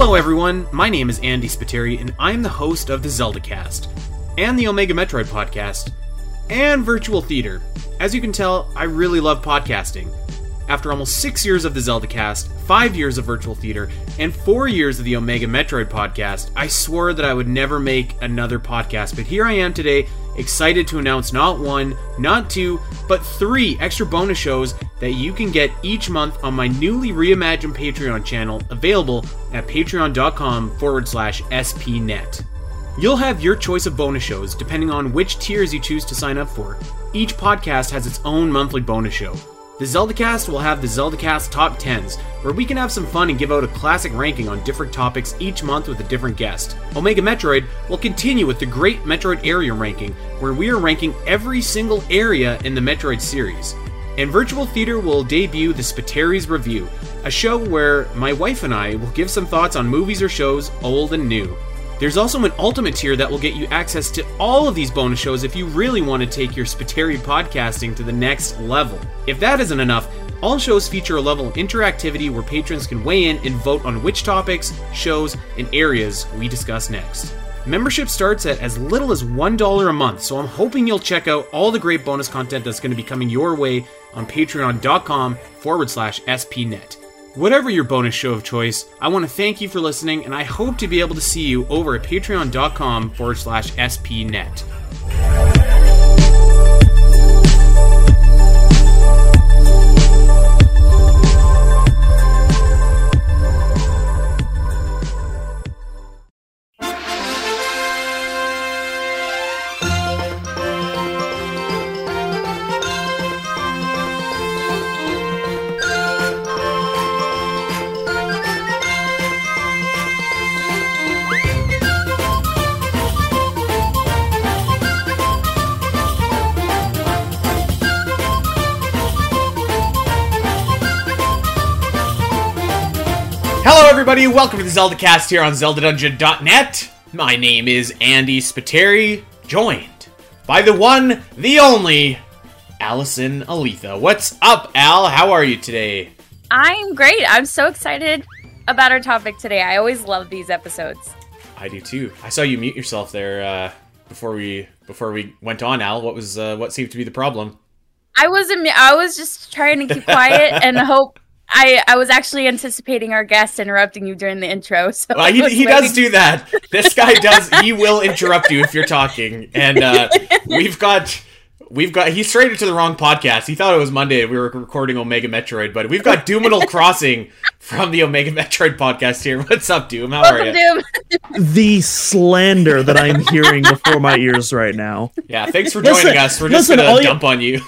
Hello everyone, my name is Andy Spiteri, and I'm the host of the ZeldaCast, and the Omega Metroid podcast, and Virtual Theater. As you can tell, I really love podcasting. After almost 6 years of the ZeldaCast, 5 years of Virtual Theater, and 4 years of the Omega Metroid podcast, I swore that I would never make another podcast, but here I am today, excited to announce not one, not two, but 3 extra bonus shows that you can get each month on my newly reimagined Patreon channel, available at patreon.com/spnet. You'll have your choice of bonus shows depending on which tiers you choose to sign up for. Each podcast has its own monthly bonus show. The ZeldaCast will have the ZeldaCast Top 10s, where we can have some fun and give out a classic ranking on different topics each month with a different guest. Omega Metroid will continue with the Great Metroid Area Ranking, where we are ranking every single area in the Metroid series. And Virtual Theater will debut the Spiteri's Review, a show where my wife and I will give some thoughts on movies or shows, old and new. There's also an ultimate tier that will get you access to all of these bonus shows if you really want to take your Spiteri podcasting to the next level. If that isn't enough, all shows feature a level of interactivity where patrons can weigh in and vote on which topics, shows, and areas we discuss next. Membership starts at as little as $1 a month, so I'm hoping you'll check out all the great bonus content that's going to be coming your way on patreon.com/spnet. Whatever your bonus show of choice, I want to thank you for listening, and I hope to be able to see you over at patreon.com/spnet. Hello everybody, welcome to the ZeldaCast here on ZeldaDungeon.net. My name is Andy Spiteri, joined by the one, the only, Allison Aletha. What's up, Al? How are you today? I'm great. I'm so excited about our topic today. I always love these episodes. I do too. I saw you mute yourself there before we went on, Al. What seemed to be the problem? I was just trying to keep quiet and hope. I was actually anticipating our guest interrupting you during the intro. So he does do that. This guy does. He will interrupt you if you're talking. And we've got. He strayed into the wrong podcast. He thought it was Monday. We were recording Omega Metroid, but we've got Doominal Crossing from the Omega Metroid podcast here. What's up, Doom? How are you? Doom. The slander that I'm hearing before my ears right now. Yeah, thanks for joining us. We're just gonna dump on you.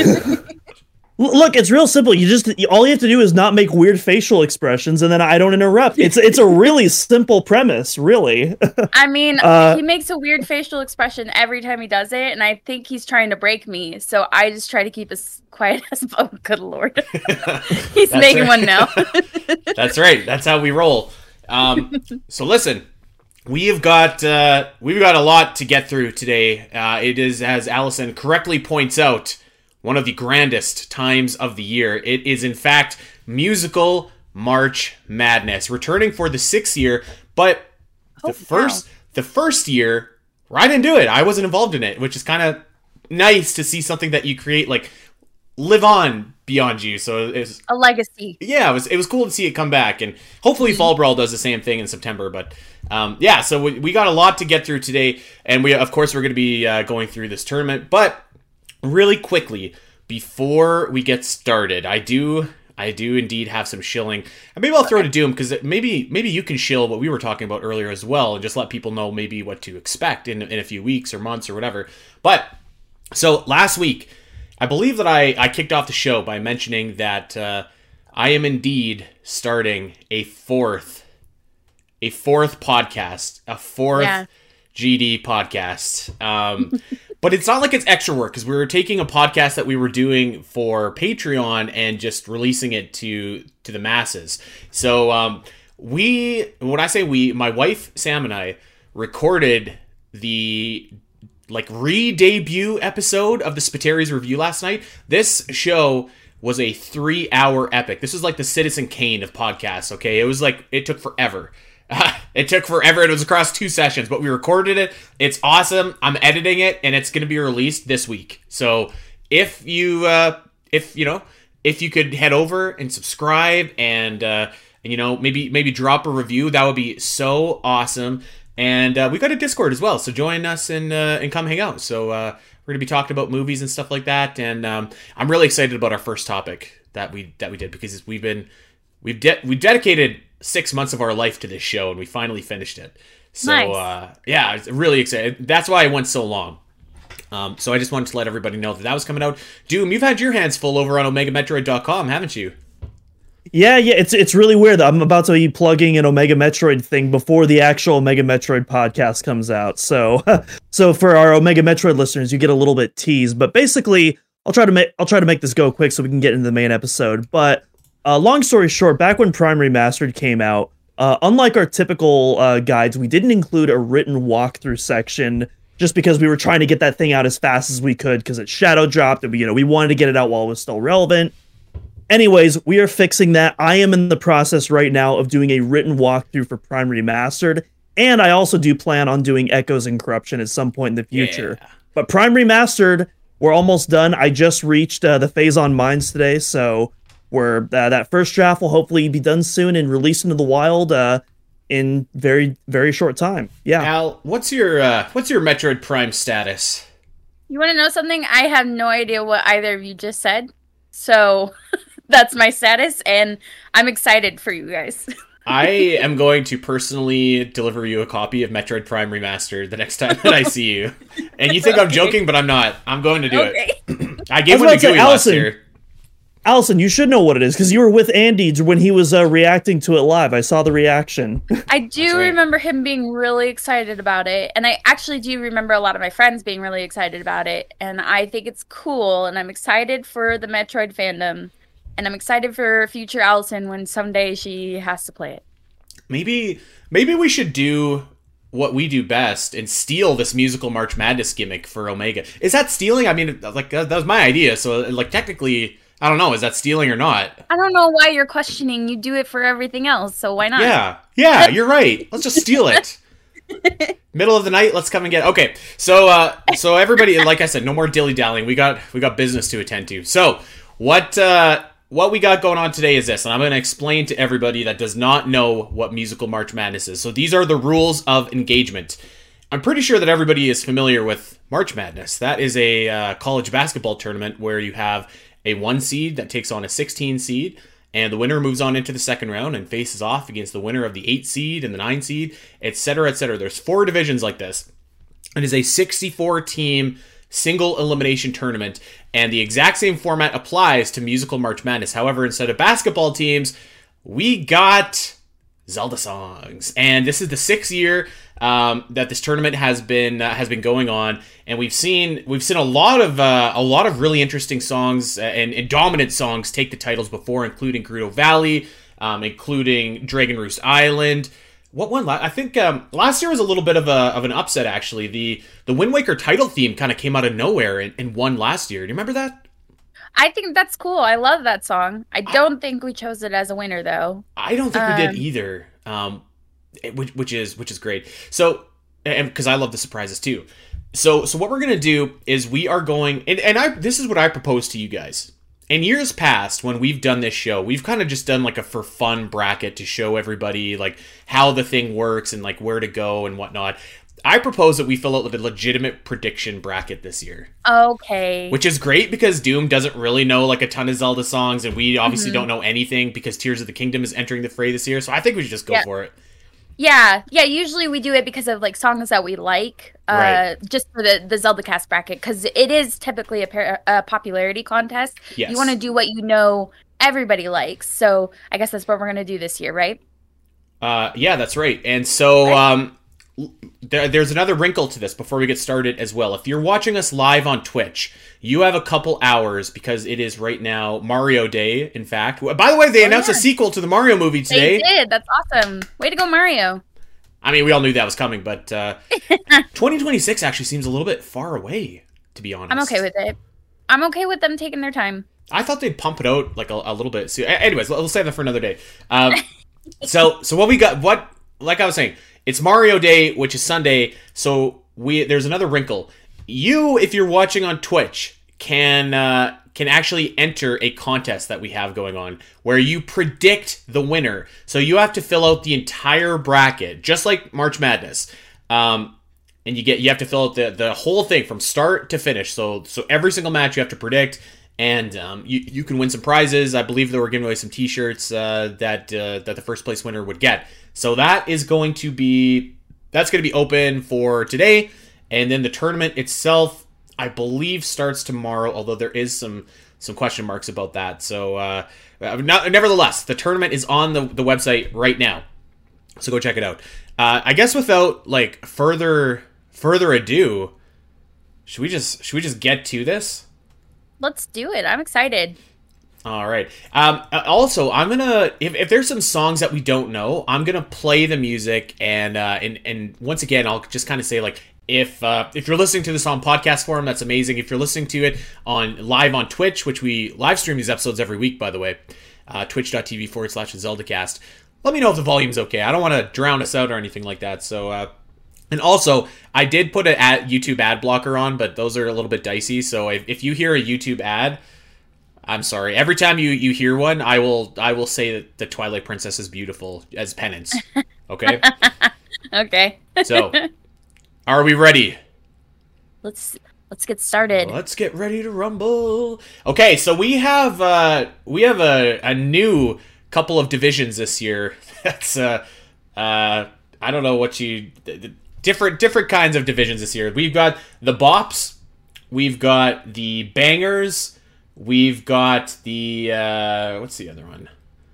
Look, it's real simple. All you have to do is not make weird facial expressions, and then I don't interrupt. It's a really simple premise, really. I mean, he makes a weird facial expression every time he does it, and I think he's trying to break me. So I just try to keep as quiet as possible. Oh, good lord, he's making one now. That's right. That's how we roll. So listen, we've got a lot to get through today. It is, as Allison correctly points out, one of the grandest times of the year. It is, in fact, musical March Madness, returning for the 6th year, but the first year, I didn't do it. I wasn't involved in it, which is kind of nice to see something that you create, like, live on beyond you. So it's a legacy. Yeah, it was cool to see it come back, and hopefully Fall Brawl does the same thing in September, but so we got a lot to get through today, and we're going to be going through this tournament, but really quickly, before we get started, I do indeed have some shilling. And maybe I'll throw to Doom, because maybe you can shill what we were talking about earlier as well, and just let people know maybe what to expect in a few weeks or months or whatever. But, so last week, I believe that I kicked off the show by mentioning that I am indeed starting a fourth podcast, a fourth GD podcast. But it's not like it's extra work, because we were taking a podcast that we were doing for Patreon and just releasing it to the masses. So when I say we, my wife Sam and I recorded the re-debut episode of the Spiteri's Review last night. This show was a 3-hour epic. This was like the Citizen Kane of podcasts, okay? It was like, it took forever. It took forever. It was across 2 sessions, but we recorded it. It's awesome. I'm editing it, and it's going to be released this week. So if you could head over and subscribe and maybe drop a review, that would be so awesome. And we got a Discord as well, so join us and come hang out. So we're going to be talking about movies and stuff like that. And I'm really excited about our first topic that we did, because we've dedicated 6 months of our life to this show, and we finally finished it. So nice. Yeah, it's really excited. That's why it went so long. So I just wanted to let everybody know that was coming out. Doom, you've had your hands full over on OmegaMetroid.com, haven't you? Yeah, it's really weird. I'm about to be plugging an Omega Metroid thing before the actual Omega Metroid podcast comes out. So for our Omega Metroid listeners, you get a little bit teased. But basically, I'll try to make this go quick so we can get into the main episode. But long story short, back when Prime Remastered came out, unlike our typical guides, we didn't include a written walkthrough section just because we were trying to get that thing out as fast as we could because it shadow dropped and we wanted to get it out while it was still relevant. Anyways, we are fixing that. I am in the process right now of doing a written walkthrough for Prime Remastered, and I also do plan on doing Echoes and Corruption at some point in the future. Yeah. But Prime Remastered, we're almost done. I just reached the phase on Mines today, so that first draft will hopefully be done soon and released into the wild in very, very short time. Yeah. Al, what's your Metroid Prime status? You want to know something? I have no idea what either of you just said, so... That's my status, and I'm excited for you guys. I am going to personally deliver you a copy of Metroid Prime Remastered the next time that I see you. And you think I'm joking, but I'm not. I'm going to do it. I gave one to Gooey last year. Allison, you should know what it is, because you were with Andy when he was reacting to it live. I saw the reaction. I do remember him being really excited about it, and I actually do remember a lot of my friends being really excited about it, and I think it's cool, and I'm excited for the Metroid fandom. And I'm excited for future Allison when someday she has to play it. Maybe we should do what we do best and steal this musical March Madness gimmick for Omega. Is that stealing? I mean, like, that was my idea. So, like, technically, I don't know. Is that stealing or not? I don't know why you're questioning. You do it for everything else, so why not? Yeah, you're right. Let's just steal it. Middle of the night, let's come and get it. Okay, so everybody, like I said, no more dilly-dallying. We got business to attend to. So, what we got going on today is this, and I'm going to explain to everybody that does not know what Musical March Madness is. So these are the rules of engagement. I'm pretty sure that everybody is familiar with March Madness. That is a college basketball tournament where you have a 1 seed that takes on a 16 seed, and the winner moves on into the second round and faces off against the winner of the 8 seed and the 9 seed, etc., etc. There's 4 divisions like this. It is a 64-team single elimination tournament, and the exact same format applies to Musical March Madness. However, instead of basketball teams, we got Zelda songs, and this is the 6th year that this tournament has been going on, and we've seen a lot of really interesting songs and dominant songs take the titles before, including Gerudo Valley, including Dragon Roost Island. What one? I think last year was a little bit of an upset, actually. The Wind Waker title theme kind of came out of nowhere and won last year. Do you remember that? I think that's cool. I love that song. I don't think we chose it as a winner, though. I don't think we did either, which is great. So, and because I love the surprises too. So what we're gonna do is we are going, and this is what I propose to you guys. In years past, when we've done this show, we've kind of just done like a for fun bracket to show everybody like how the thing works and like where to go and whatnot. I propose that we fill out with a legitimate prediction bracket this year. Okay. Which is great because Doom doesn't really know like a ton of Zelda songs, and we obviously don't know anything because Tears of the Kingdom is entering the fray this year. So I think we should just go for it. Yeah. Usually we do it because of like songs that we like, right. Just for the Zelda cast bracket, because it is typically a popularity contest. Yes. You want to do what you know everybody likes. So I guess that's what we're gonna do this year, right? Yeah, that's right. And so there's another wrinkle to this before we get started as well. If you're watching us live on Twitch, you have a couple hours because it is right now Mario Day, in fact. By the way, they announced a sequel to the Mario movie today. They did. That's awesome. Way to go, Mario. I mean, we all knew that was coming, but 2026 actually seems a little bit far away, to be honest. I'm okay with it. I'm okay with them taking their time. I thought they'd pump it out like a little bit soon. Anyways, we'll save that for another day. So what we got, like I was saying, it's Mario Day, which is Sunday, so there's another wrinkle. You, if you're watching on Twitch, can actually enter a contest that we have going on where you predict the winner. So you have to fill out the entire bracket, just like March Madness. And you have to fill out the whole thing from start to finish. So every single match you have to predict, and you can win some prizes. I believe that we're giving away some T-shirts that the first place winner would get. So that's going to be open for today, and then the tournament itself, I believe, starts tomorrow. Although there is some question marks about that. So nevertheless, the tournament is on the website right now. So go check it out. I guess without like further ado, should we just get to this? Let's do it. I'm excited. All right. Also, I'm gonna if there's some songs that we don't know, I'm gonna play the music, and once again, I'll just kind of say like if you're listening to this on podcast form, that's amazing. If you're listening to it live on Twitch, which we live stream these episodes every week, by the way, twitch.tv/ZeldaCast. Let me know if the volume's okay. I don't want to drown us out or anything like that. So, and also, I did put a YouTube ad blocker on, but those are a little bit dicey. So if you hear a YouTube ad, I'm sorry. Every time you hear one, I will say that the Twilight Princess is beautiful as penance. Okay? Okay. So, are we ready? Let's get started. Let's get ready to rumble. Okay, so we have a new couple of divisions this year. That's I don't know what different kinds of divisions this year. We've got the bops, we've got the bangers, we've got the what's the other one?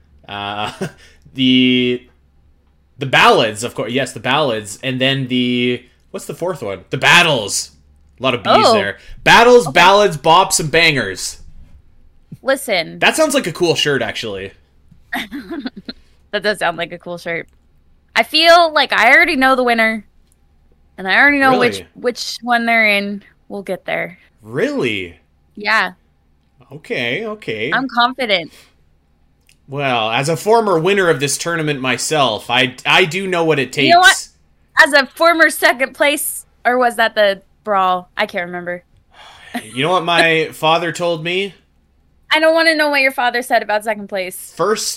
The ballads, of course. Yes, the ballads, and then what's the fourth one? The battles. A lot of B's there. Battles, okay. Ballads, bops, and bangers. Listen. That sounds like a cool shirt, actually. That does sound like a cool shirt. I feel like I already know the winner, and I already know which one they're in. We'll get there. Really? Yeah. Okay. I'm confident. Well, as a former winner of this tournament myself, I do know what it takes. You know what? As a former second place, or was that the brawl? I can't remember. You know what my father told me? I don't want to know what your father said about second place.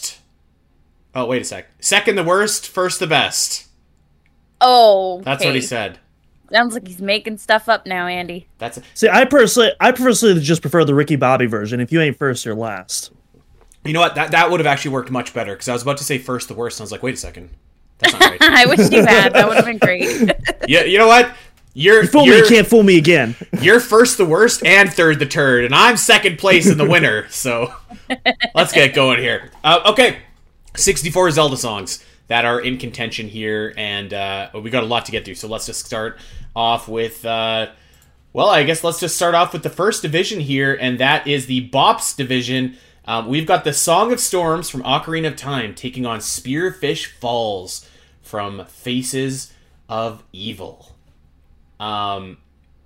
Oh, wait a sec. Second the worst, first the best. Oh, okay. That's what he said. Sounds like he's making stuff up now, Andy. See, I personally just prefer the Ricky Bobby version. If you ain't first, you're last. You know what? That would have actually worked much better, because I was about to say first the worst, and I was like, wait a second. That's not right. I wish you had. That would have been great. Yeah, you know what? You fool me, you can't fool me again. You're first the worst and third the turd, and I'm second place in the winner, so let's get going here. Okay, 64 Zelda songs that are in contention here, and we got a lot to get through, so let's just start off with, well, I guess let's just start off with the first division here, and that is the Bops division. We've got the Song of Storms from Ocarina of Time taking on Spearfish Falls from Faces of Evil. I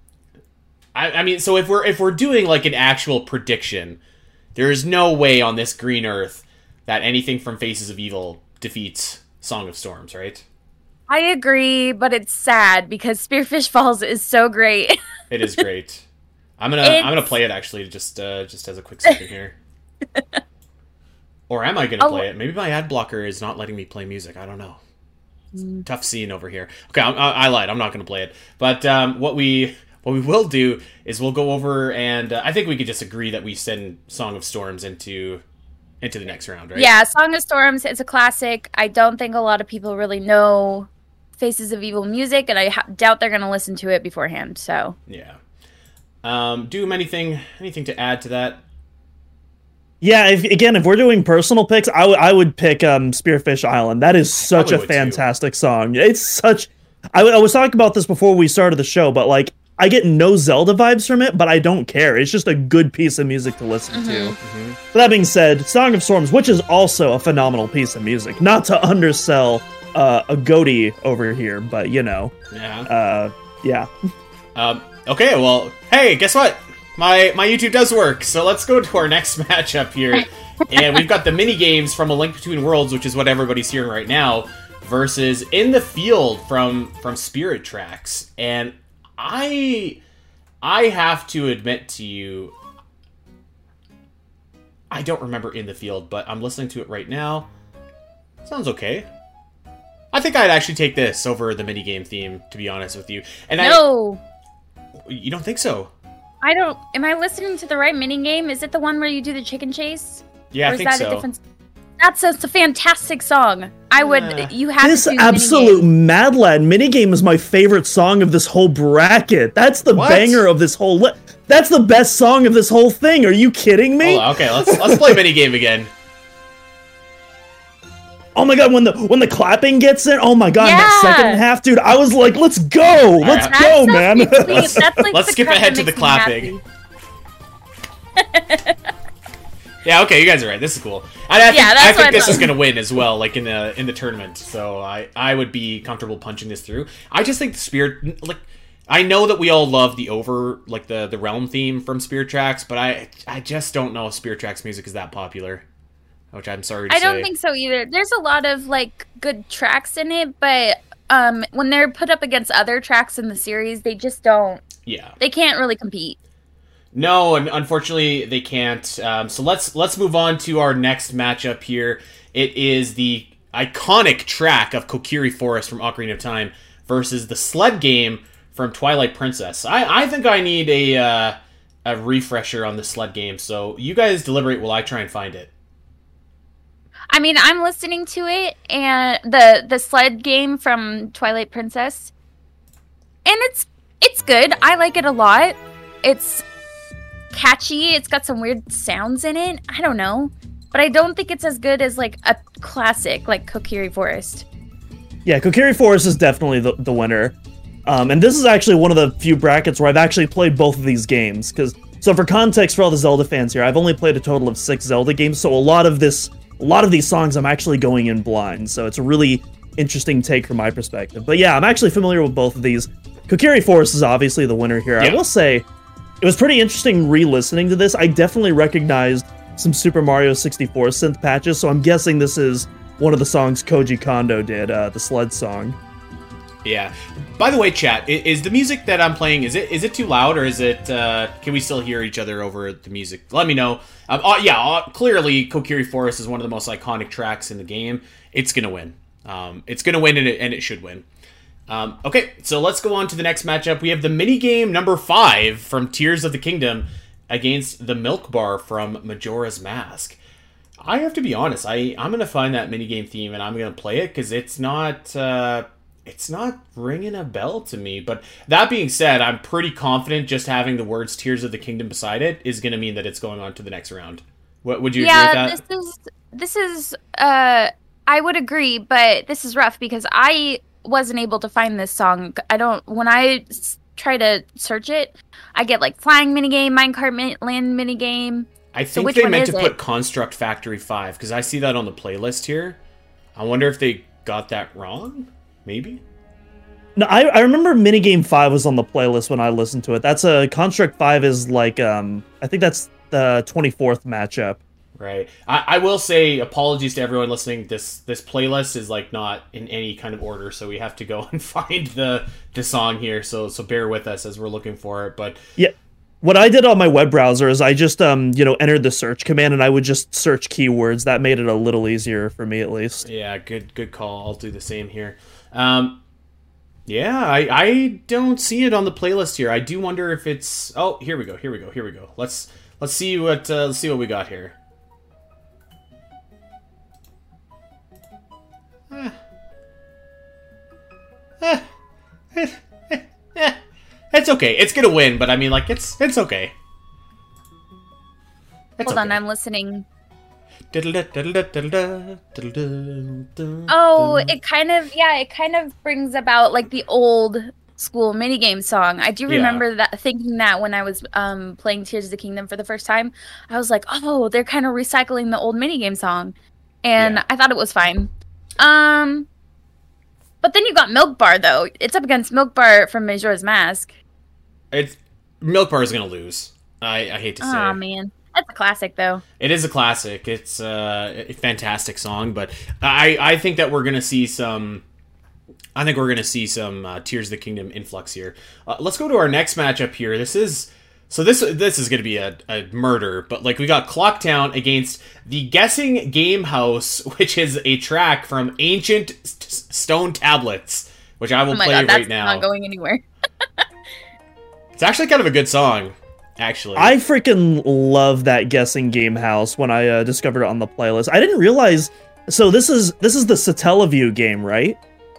mean, so if we're doing like an actual prediction, there is no way on this green earth that anything from Faces of Evil defeats Song of Storms, right? I agree, but it's sad because Spearfish Falls is so great. It is great. I'm gonna play it actually, just as a quick second here. Or am I gonna play it? Maybe my ad blocker is not letting me play music. I don't know. It's a tough scene over here. Okay, I lied. I'm not gonna play it. But what we will do is we'll go over, and I think we could just agree that we send Song of Storms into the next round, right? Yeah, Song of Storms is a classic. I don't think a lot of people really know Faces of Evil music, and I doubt they're going to listen to it beforehand, so. Yeah. Anything to add to that? Yeah, if we're doing personal picks, I would pick Spearfish Island. That is such a fantastic song. It's such... I was talking about this before we started the show, but like, I get no Zelda vibes from it, but I don't care. It's just a good piece of music to listen to. Mm-hmm. That being said, Song of Storms, which is also a phenomenal piece of music. Not to undersell a goatee over here, but you know. Yeah. Yeah. Okay, well, hey, guess what? My YouTube does work, so let's go to our next matchup here. And we've got the mini games from A Link Between Worlds, which is what everybody's hearing right now, versus In the Field from Spirit Tracks. And I have to admit to you, I don't remember In the Field, but I'm listening to it right now. Sounds okay. I think I'd actually take this over the minigame theme, to be honest with you. And No! You don't think so? I don't... Am I listening to the right minigame? Is it the one where you do the chicken chase? Yeah, or I think so. A different... That's a fantastic song. I would... You have this to do absolute Mad Lad minigame is my favorite song of this whole bracket. That's the banger of this whole... That's the best song of this whole thing. Are you kidding me? Oh, okay, let's play minigame again. Oh my god, when the clapping gets in, oh my god, that second half, dude, I was like, let's go! Let's go, man! Let's skip ahead to the clapping. Yeah, okay, you guys are right. This is cool. I think this is gonna win as well, like in the tournament. So I would be comfortable punching this through. I just think the Spirit, like, I know that we all love the Realm theme from Spirit Tracks, but I just don't know if Spirit Tracks music is that popular. Which I'm sorry to say. I don't think so either. There's a lot of like good tracks in it, but when they're put up against other tracks in the series, they just don't. Yeah. They can't really compete. No, and unfortunately they can't. So let's move on to our next matchup here. It is the iconic track of Kokiri Forest from Ocarina of Time versus the sled game from Twilight Princess. I think I need a refresher on the sled game. So you guys deliberate while I try and find it. I mean, I'm listening to it, and the sled game from Twilight Princess, and it's good. I like it a lot. It's catchy. It's got some weird sounds in it. I don't know, but I don't think it's as good as like a classic like Kokiri Forest. Yeah, Kokiri Forest is definitely the winner, and this is actually one of the few brackets where I've actually played both of these games. So for context, for all the Zelda fans here, I've only played a total of 6 Zelda games, so a lot of these songs I'm actually going in blind, so it's a really interesting take from my perspective. But yeah, I'm actually familiar with both of these. Kokiri Forest is obviously the winner here. Yeah. I will say, it was pretty interesting re-listening to this. I definitely recognized some Super Mario 64 synth patches, so I'm guessing this is one of the songs Koji Kondo did, the sled song. Yeah. By the way, chat, is the music that I'm playing, is it too loud, or is it, can we still hear each other over the music? Let me know. Clearly, Kokiri Forest is one of the most iconic tracks in the game. It's gonna win. It's gonna win, and it should win. Okay, so let's go on to the next matchup. We have the minigame number 5 from Tears of the Kingdom against the Milk Bar from Majora's Mask. I have to be honest, I'm gonna find that minigame theme, and I'm gonna play it, because it's not ringing a bell to me. But that being said, I'm pretty confident just having the words Tears of the Kingdom beside it is going to mean that it's going on to the next round. What would you agree with that? This is I would agree, but this is rough because I wasn't able to find this song. When I try to search it, I get like Flying Minigame, Minecart Land Minigame. I think they meant to put Construct Factory 5 because I see that on the playlist here. I wonder if they got that wrong? Maybe? No, I remember Minigame 5 was on the playlist when I listened to it. That's a Construct 5 is like, I think that's the 24th matchup. Right. I will say, apologies to everyone listening, this playlist is like not in any kind of order, so we have to go and find the song here, so bear with us as we're looking for it. But yeah, what I did on my web browser is I just entered the search command, and I would just search keywords. That made it a little easier for me, at least. Yeah, good call. I'll do the same here. Yeah, I don't see it on the playlist here. I do wonder if it's... Oh, here we go. Let's see what we got here. It's okay. It's gonna win, but I mean, like, it's okay. Hold on, I'm listening. Oh, it kind of brings about like the old school minigame song. I do remember thinking that when I was playing Tears of the Kingdom for the first time. I was like, oh, they're kind of recycling the old minigame song. And I thought it was fine. But then you got Milk Bar, though. It's up against Milk Bar from Majora's Mask. Milk Bar is going to lose. I hate to say. Oh, man. That's a classic, though. It is a classic. It's a fantastic song, but I think that we're gonna see some. I think we're gonna see some Tears of the Kingdom influx here. Let's go to our next matchup here. This is gonna be a murder, but like we got Clocktown against the Guessing Game House, which is a track from Ancient Stone Tablets, which I will play right now. That's not going anywhere. It's actually kind of a good song. Actually, I freaking love that Guessing Game House when I discovered it on the playlist. I didn't realize. So this is the Satellaview game, right?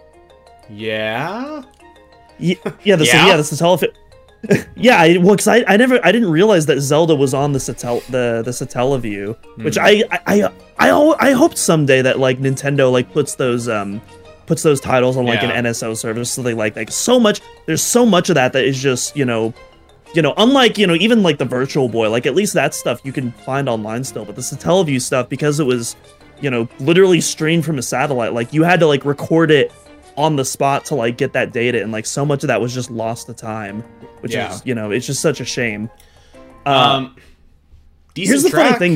Yeah. The Satellaview. Yeah, because I didn't realize that Zelda was on the Satellaview, which I hope someday that like Nintendo like puts those titles on like an NSO service, so they like so much. There's so much of that is just unlike even like the Virtual Boy, like at least that stuff you can find online still, but the Satellaview stuff, because it was literally streamed from a satellite, like you had to like record it on the spot to like get that data, and like so much of that was just lost to time, which is it's just such a shame. Here's the funny thing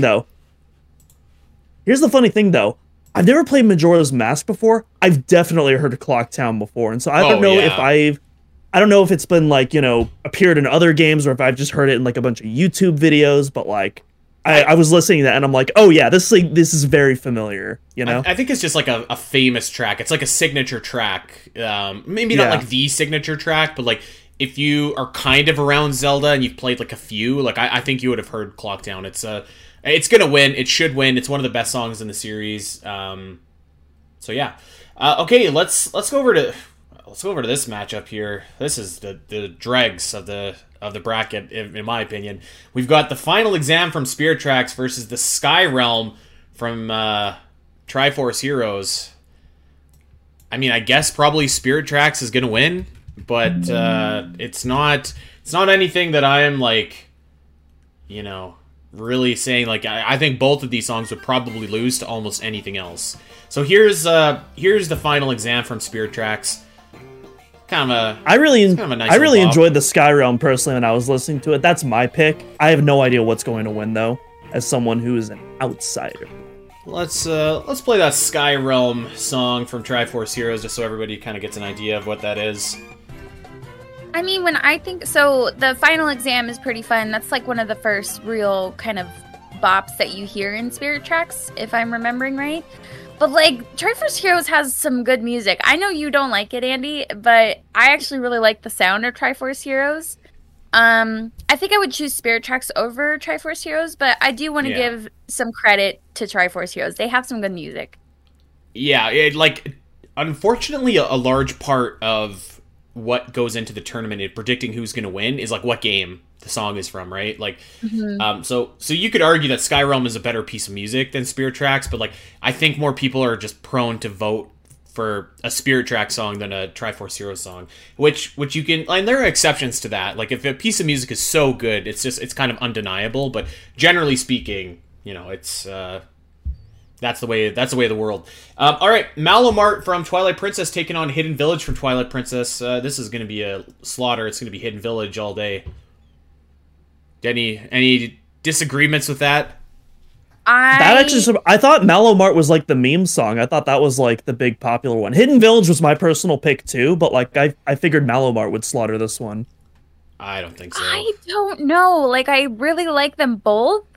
though. I've never played Majora's Mask before. I've definitely heard of Clocktown before, and so I don't know I don't know if it's been like appeared in other games or if I've just heard it in like a bunch of YouTube videos, but like I was listening to that and I'm like, oh yeah, this is very familiar, I think it's just like a famous track. It's like a signature track. Maybe not like the signature track, but like if you are kind of around Zelda and you've played like a few, like I think you would have heard Clocktown. It's gonna win. It should win. It's one of the best songs in the series. So yeah. Okay, let's go over to this matchup here. This is the dregs of the bracket, in my opinion. We've got the Final Exam from Spirit Tracks versus the Sky Realm from Triforce Heroes. I mean, I guess probably Spirit Tracks is gonna win, but it's not anything that I am like, really saying. Like I think both of these songs would probably lose to almost anything else. So here's the Final Exam from Spirit Tracks. I really enjoyed the Sky Realm personally when I was listening to it. That's my pick. I have no idea what's going to win though, as someone who is an outsider. Let's play that Sky Realm song from Triforce Heroes just so everybody kind of gets an idea of what that is. I mean, when I think so, the Final Exam is pretty fun. That's like one of the first real kind of bops that you hear in Spirit Tracks, if I'm remembering right. But, like, Triforce Heroes has some good music. I know you don't like it, Andy, but I actually really like the sound of Triforce Heroes. I think I would choose Spirit Tracks over Triforce Heroes, but I do want to give some credit to Triforce Heroes. They have some good music. Yeah, unfortunately, a large part of what goes into the tournament and predicting who's going to win is, like, what game the song is from, right? Like, so you could argue that Sky Realm is a better piece of music than Spirit Tracks, but like I think more people are just prone to vote for a Spirit Tracks song than a Triforce Heroes song, which you can, and there are exceptions to that. Like if a piece of music is so good, it's kind of undeniable. But generally speaking, it's that's the way of the world. All right, Malamart from Twilight Princess taking on Hidden Village from Twilight Princess. This is going to be a slaughter. It's going to be Hidden Village all day. Any disagreements with that? I thought Malamart was like the meme song. I thought that was like the big popular one. Hidden Village was my personal pick too, but like I figured Malamart would slaughter this one. I don't think so. I don't know. Like I really like them both.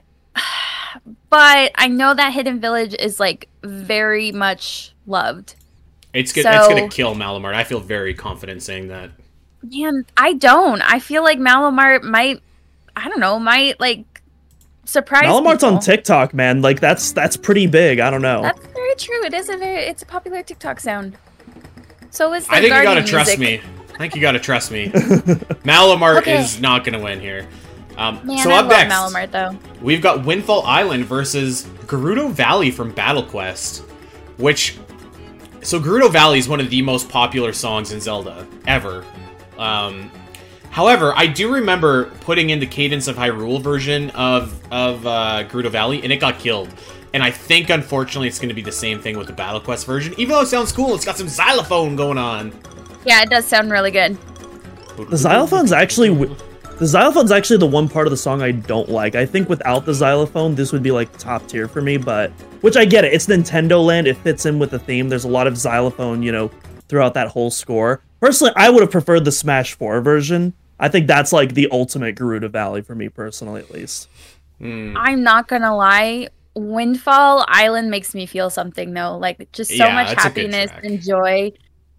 But I know that Hidden Village is like very much loved. It's gonna kill Malamart. I feel very confident saying that. Man, I don't. I feel like Malamart might like surprise Malamart's people. on TikTok, man. Like that's pretty big. I don't know. That's very true. It's a popular TikTok sound. So is the I think Guardian you gotta trust me. I think you gotta trust me. Malamart is not gonna win here. So up next, Malamart, though. We've got Windfall Island versus Gerudo Valley from Battle Quest, so Gerudo Valley is one of the most popular songs in Zelda ever. However, I do remember putting in the Cadence of Hyrule version of Gerudo Valley, and it got killed. And I think, unfortunately, it's going to be the same thing with the Battle Quest version. Even though it sounds cool, it's got some xylophone going on. Yeah, it does sound really good. The xylophone's actually The xylophone's actually the one part of the song I don't like. I think without the xylophone, this would be like top tier for me, but which I get it. It's Nintendo Land. It fits in with the theme. There's a lot of xylophone, throughout that whole score. Personally, I would have preferred the Smash 4 version. I think that's like the ultimate Gerudo Valley for me personally, at least. I'm not gonna lie. Windfall Island makes me feel something though. Like just so much happiness and joy.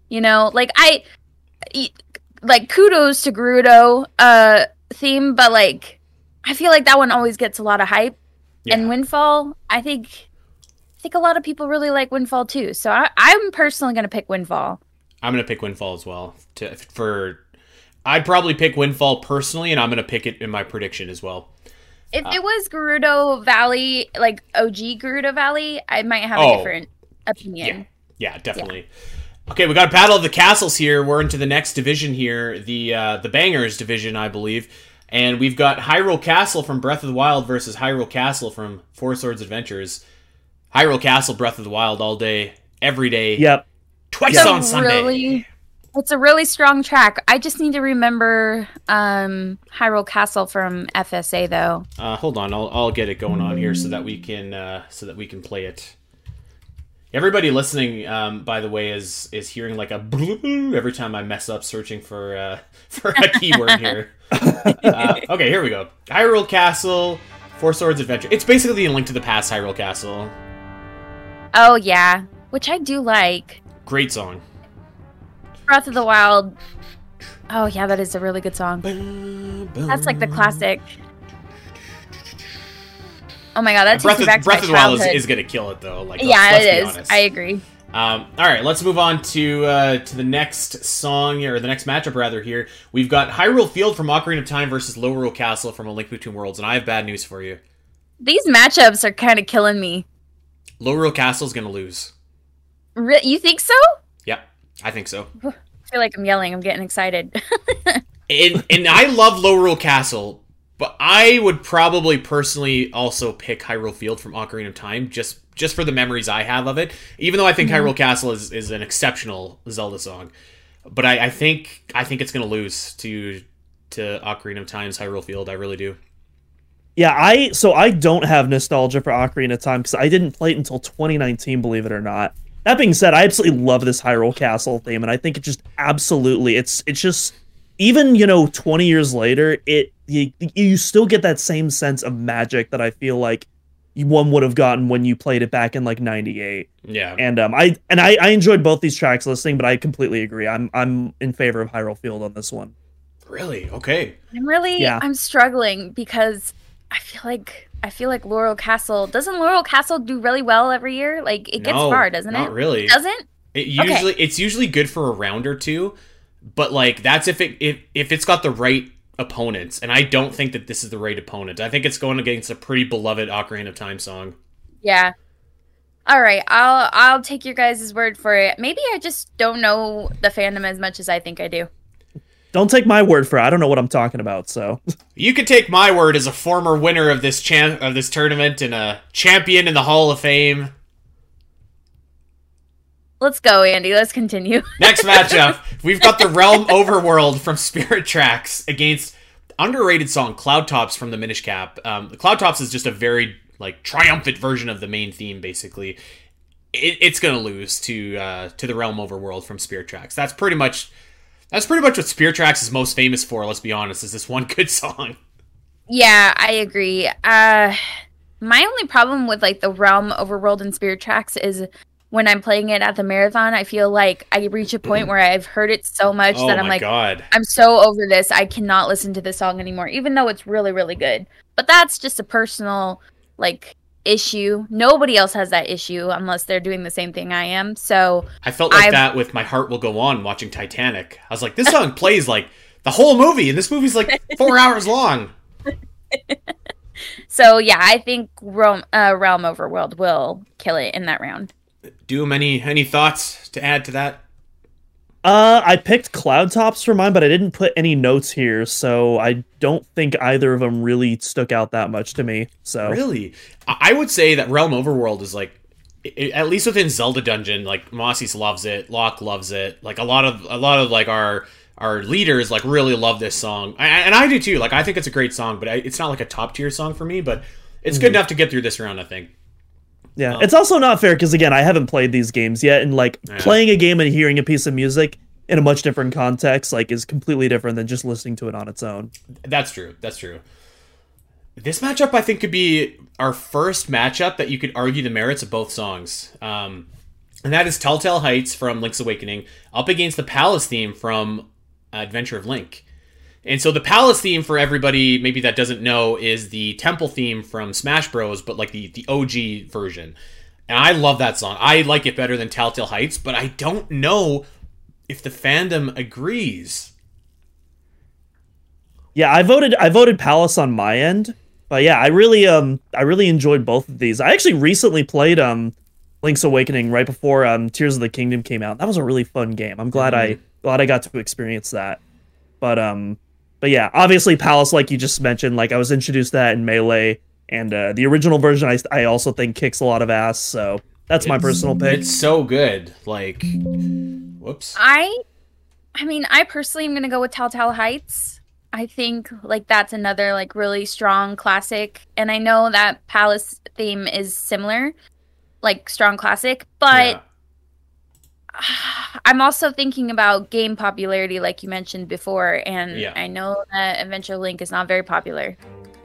Kudos to Gerudo theme, but like I feel like that one always gets a lot of hype. Yeah. And Windfall, I think a lot of people really like Windfall too. So I'm personally gonna pick Windfall. I'm gonna pick Windfall as well. I'd probably pick Windfall personally, and I'm gonna pick it in my prediction as well. If it was Gerudo Valley, like OG Gerudo Valley, I might have a different opinion. Yeah, definitely. Yeah. Okay, we got a Battle of the Castles here. We're into the next division here, the Bangers division, I believe. And we've got Hyrule Castle from Breath of the Wild versus Hyrule Castle from Four Swords Adventures. Hyrule Castle, Breath of the Wild all day, every day. Yep. Twice on Sunday. It's a really strong track. I just need to remember Hyrule Castle from FSA though. Hold on, I'll get it going on here so that we can play it. Everybody listening, by the way, is hearing like a blue every time I mess up searching for a keyword here. Okay, here we go. Hyrule Castle, Four Swords Adventure. It's basically a Link to the Past Hyrule Castle. Oh yeah, which I do like. Great song. Breath of the Wild. Oh yeah, that is a really good song. That's like the classic. Oh my god, that takes me back to my childhood. Breath of the Wild is gonna kill it though. Like, yeah, it is. I agree. All right, let's move on to the next song here, or the next matchup rather. Here we've got Hyrule Field from Ocarina of Time versus Lorule Castle from A Link Between Worlds, and I have bad news for you. These matchups are kind of killing me. Lorule Castle's gonna lose. You think so? Yeah, I think so. I feel like I'm yelling. I'm getting excited. and I love Lorule Castle, but I would probably personally also pick Hyrule Field from Ocarina of Time, just for the memories I have of it. Even though I think Hyrule Castle is an exceptional Zelda song, but I think it's gonna lose to Ocarina of Time's Hyrule Field. I really do. Yeah, I don't have nostalgia for Ocarina of Time because I didn't play it until 2019, believe it or not. That being said, I absolutely love this Hyrule Castle theme, and I think it just absolutely, it's just, even, 20 years later, you still get that same sense of magic that I feel like one would have gotten when you played it back in like 98. Yeah. And I enjoyed both these tracks listening, but I completely agree. I'm in favor of Hyrule Field on this one. Really? Okay. I'm struggling because I feel like Lorule Castle, doesn't Lorule Castle do really well every year? Like it gets far, doesn't it? Not really. It doesn't? It's usually good for a round or two, but like that's if it's got the right opponents, and I don't think that this is the right opponent. I think it's going against a pretty beloved Ocarina of Time song. Yeah. All right, I'll take your guys' word for it. Maybe I just don't know the fandom as much as I think I do. Don't take my word for it. I don't know what I'm talking about, so. You could take my word as a former winner of this tournament and a champion in the Hall of Fame. Let's go, Andy. Let's continue. Next matchup, we've got the Realm Overworld from Spirit Tracks against underrated song Cloud Tops from the Minish Cap. The Cloud Tops is just a very triumphant version of the main theme, basically. It's going to lose to the Realm Overworld from Spirit Tracks. That's pretty much what Spirit Tracks is most famous for, let's be honest, is this one good song. Yeah, I agree. My only problem with the Realm Overworld and Spirit Tracks is when I'm playing it at the marathon, I feel like I reach a point where I've heard it so much that I'm like, God. I'm so over this, I cannot listen to this song anymore, even though it's really, really good. But that's just a personal, issue. Nobody else has that issue unless they're doing the same thing I am. So I felt that with My Heart Will Go On watching Titanic. I was like, this song plays the whole movie, and this movie's 4 hours long. So yeah, I think Realm Overworld will kill it in that round. Do any thoughts to add to that? I picked Cloud Tops for mine, but I didn't put any notes here, so I don't think either of them really stuck out that much to me. So really, I would say that Realm Overworld is at least within Zelda Dungeon, Mossies loves it, Locke loves it. A lot of our leaders like really love this song, and I do too. Like, I think it's a great song, but it's not like a top tier song for me. But it's good enough to get through this round, I think. Yeah, it's also not fair because, again, I haven't played these games yet, and like playing a game and hearing a piece of music in a much different context like is completely different than just listening to it on its own. That's true. This matchup, I think, could be our first matchup that you could argue the merits of both songs. And that is Telltale Heights from Link's Awakening up against the Palace theme from Adventure of Link. And so the Palace theme, for everybody maybe that doesn't know, is the temple theme from Smash Bros, but like the OG version. And I love that song. I like it better than Telltale Heights, but I don't know if the fandom agrees. Yeah, I voted Palace on my end. But yeah, I really enjoyed both of these. I actually recently played Link's Awakening right before Tears of the Kingdom came out. That was a really fun game. I'm glad I got to experience that. But yeah, obviously Palace, like you just mentioned, like I was introduced to that in Melee, and the original version I also think kicks a lot of ass, so that's my personal pick. It's so good. Like, whoops. I mean, I personally am going to go with Telltale Heights. I think like that's another like really strong classic, and I know that Palace theme is similar, like strong classic, but I'm also thinking about game popularity, like you mentioned before, and I know that Adventure Link is not very popular.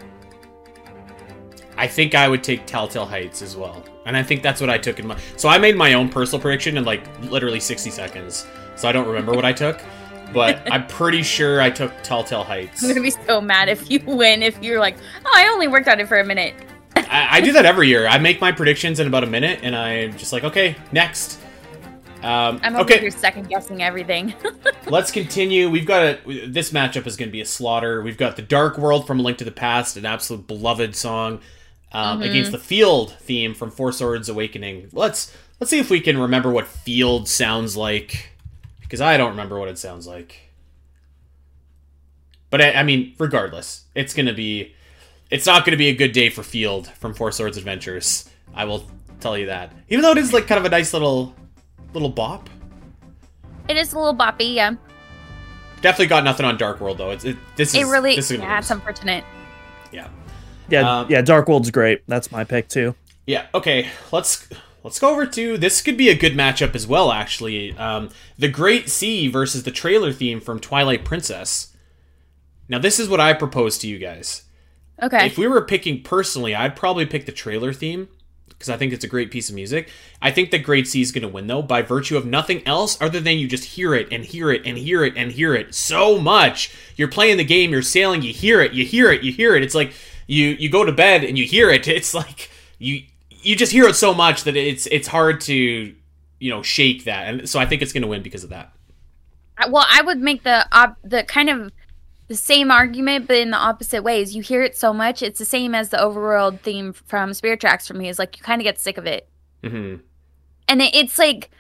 I think I would take Telltale Heights as well, and I think that's what I took in my. So I made my own personal prediction in like literally 60 seconds, so I don't remember what I took, but I'm pretty sure I took Telltale Heights. I'm gonna be so mad if you win. If you're like, oh, I only worked on it for a minute. I do that every year. I make my predictions in about a minute, and I'm just like, okay, next. I'm over here second guessing everything. Let's continue. We've got this matchup is going to be a slaughter. We've got the Dark World from A Link to the Past, an absolute beloved song, against the Field theme from Four Swords Awakening. Let's see if we can remember what Field sounds like, because I don't remember what it sounds like. But I mean, regardless, it's not going to be a good day for Field from Four Swords Adventures. I will tell you that. Even though it is like kind of a nice little bop. It is a little boppy, yeah. Definitely got nothing on Dark World though. It's unfortunate. Yeah, Dark World's great. That's my pick too. Yeah. Okay, let's go over to this. Could be a good matchup as well, actually. The Great Sea versus the trailer theme from Twilight Princess. Now, this is what I propose to you guys. Okay. If we were picking personally, I'd probably pick the trailer theme, because I think it's a great piece of music. I think the Great Sea is going to win, though, by virtue of nothing else other than you just hear it and hear it and hear it and hear it so much. You're playing the game, you're sailing, you hear it, you hear it, you hear it. It's like you go to bed and you hear it. It's like you just hear it so much that it's hard to, shake that. And so I think it's going to win because of that. Well, I would make the kind of the same argument, but in the opposite ways. You hear it so much, it's the same as the overworld theme from Spirit Tracks for me. Is like you kind of get sick of it. Mm-hmm. And it's like,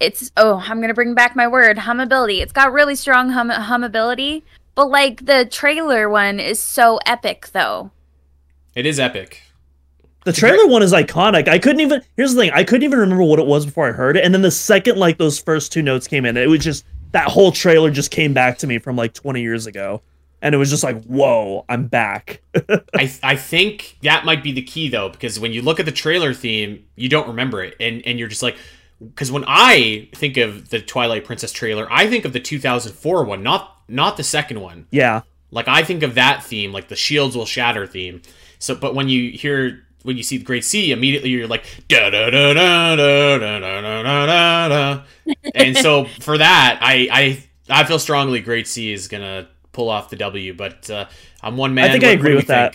I'm going to bring back my word, hummability. It's got really strong hummability, but like the trailer one is so epic, though. It is epic. The trailer one is iconic. Here's the thing, I couldn't even remember what it was before I heard it, and then the second like those first two notes came in, it was just, that whole trailer just came back to me from like 20 years ago. And it was just like, whoa, I'm back. I think that might be the key, though, because when you look at the trailer theme, you don't remember it. And you're just like, because when I think of the Twilight Princess trailer, I think of the 2004 one, not the second one. Yeah. Like, I think of that theme, like the Shields Will Shatter theme. So, but when you see the Great Sea, immediately you're like, da da da da da da da da da. And so for that, I feel strongly Great Sea is gonna pull off the W, but I'm one man. I think I agree with that.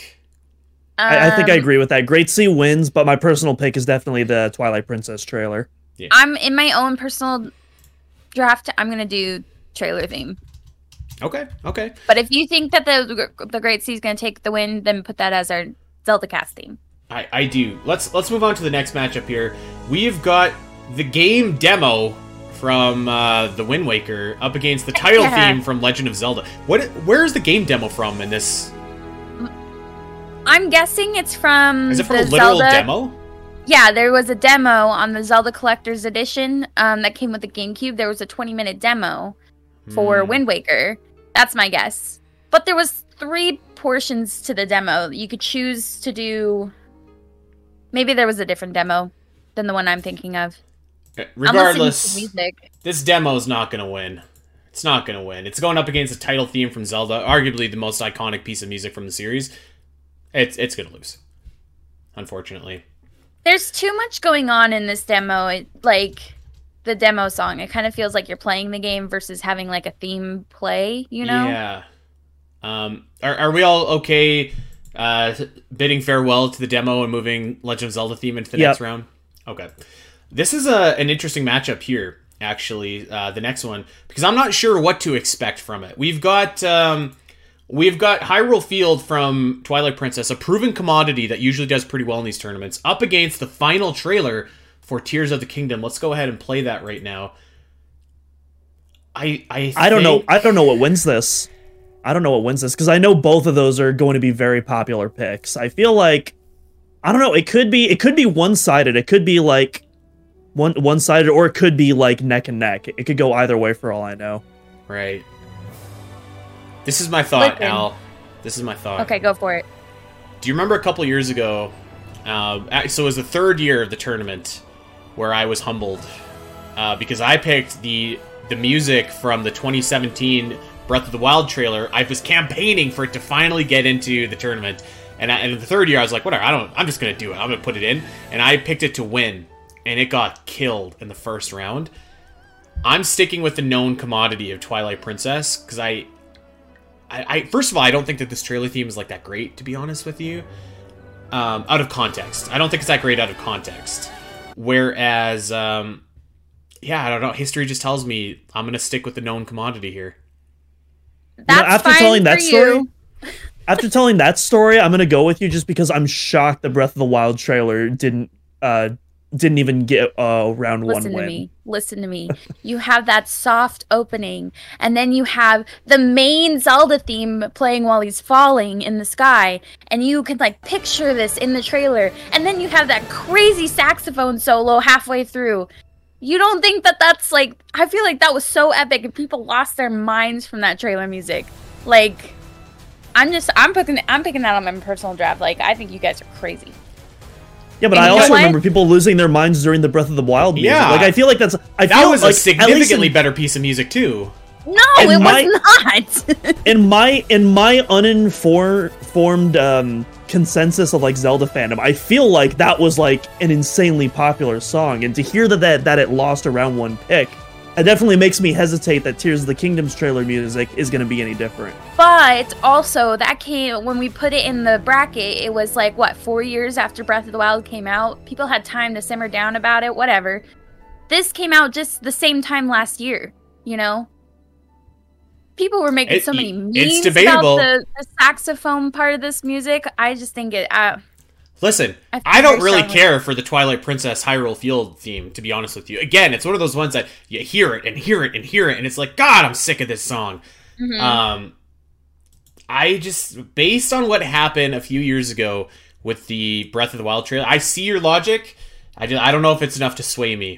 I think I agree with that. Great Sea wins, but my personal pick is definitely the Twilight Princess trailer. Yeah. I'm in my own personal draft. I'm gonna do trailer theme. Okay. But if you think that the Great Sea is gonna take the win, then put that as our Zelda cast theme. I do. Let's move on to the next matchup here. We've got the game demo from the Wind Waker up against the title theme from Legend of Zelda. Where's the game demo from in this? I'm guessing it's from. Is it from a literal Zelda demo? Yeah, there was a demo on the Zelda Collector's Edition that came with the GameCube. There was a 20-minute demo for Wind Waker. That's my guess. But there was 3 portions to the demo. You could choose to do... Maybe there was a different demo than the one I'm thinking of. Regardless, this demo's not going to win. It's not going to win. It's going up against the title theme from Zelda, arguably the most iconic piece of music from the series. It's going to lose, unfortunately. There's too much going on in this demo. Like, the demo song, it kind of feels like you're playing the game versus having, like, a theme play, you know? Yeah. Are we all okay bidding farewell to the demo and moving Legend of Zelda theme into the next round? Okay. This is an interesting matchup here, actually, the next one, because I'm not sure what to expect from it. We've got Hyrule Field from Twilight Princess, a proven commodity that usually does pretty well in these tournaments, up against the final trailer for Tears of the Kingdom. Let's go ahead and play that right now. I don't know. I don't know what wins this. Because I know both of those are going to be very popular picks. I feel like, I don't know. It could be one-sided. It could be like one-sided, or it could be like neck and neck. It could go either way for all I know. Right. This is my thought, Al. This is my thought. Okay, go for it. Do you remember a couple years ago? So it was the 3rd year of the tournament where I was humbled because I picked the music from the 2017 Breath of the Wild trailer. I was campaigning for it to finally get into the tournament, and in the 3rd year I was like, whatever, I'm just gonna do it. I'm gonna put it in, and I picked it to win, and it got killed in the first round. I'm sticking with the known commodity of Twilight Princess because I first of all, I don't think that this trailer theme is like that great, to be honest with you. Out of context, I don't think it's that great out of context. Whereas, I don't know. History just tells me I'm gonna stick with the known commodity here. That's fine for you. After telling that story, I'm gonna go with you just because I'm shocked the Breath of the Wild trailer didn't even get a round 1 win. Listen to me. You have that soft opening, and then you have the main Zelda theme playing while he's falling in the sky, and you can like picture this in the trailer, and then you have that crazy saxophone solo halfway through. You don't think that that's like... I feel like that was so epic, and people lost their minds from that trailer music. Like, I'm picking that on my personal draft. Like, I think you guys are crazy. Yeah, but I also remember people losing their minds during the Breath of the Wild music. Yeah. Like, I feel like that was a significantly better piece of music too. No, it was not. in my uninformed consensus of like Zelda fandom, I feel like that was like an insanely popular song, and to hear that it lost a round 1 pick, it definitely makes me hesitate that Tears of the Kingdom's trailer music is going to be any different. But also, that came when we put it in the bracket. It was like, what, 4 years after Breath of the Wild came out? People had time to simmer down about it, whatever. This came out just the same time last year, you know? People were making so many memes about the saxophone part of this music. I just think it... Listen, I don't really care for the Twilight Princess Hyrule Field theme, to be honest with you. Again, it's one of those ones that you hear it and hear it and hear it, and it's like, God, I'm sick of this song. Mm-hmm. I just, based on what happened a few years ago with the Breath of the Wild trailer, I see your logic. I don't know if it's enough to sway me.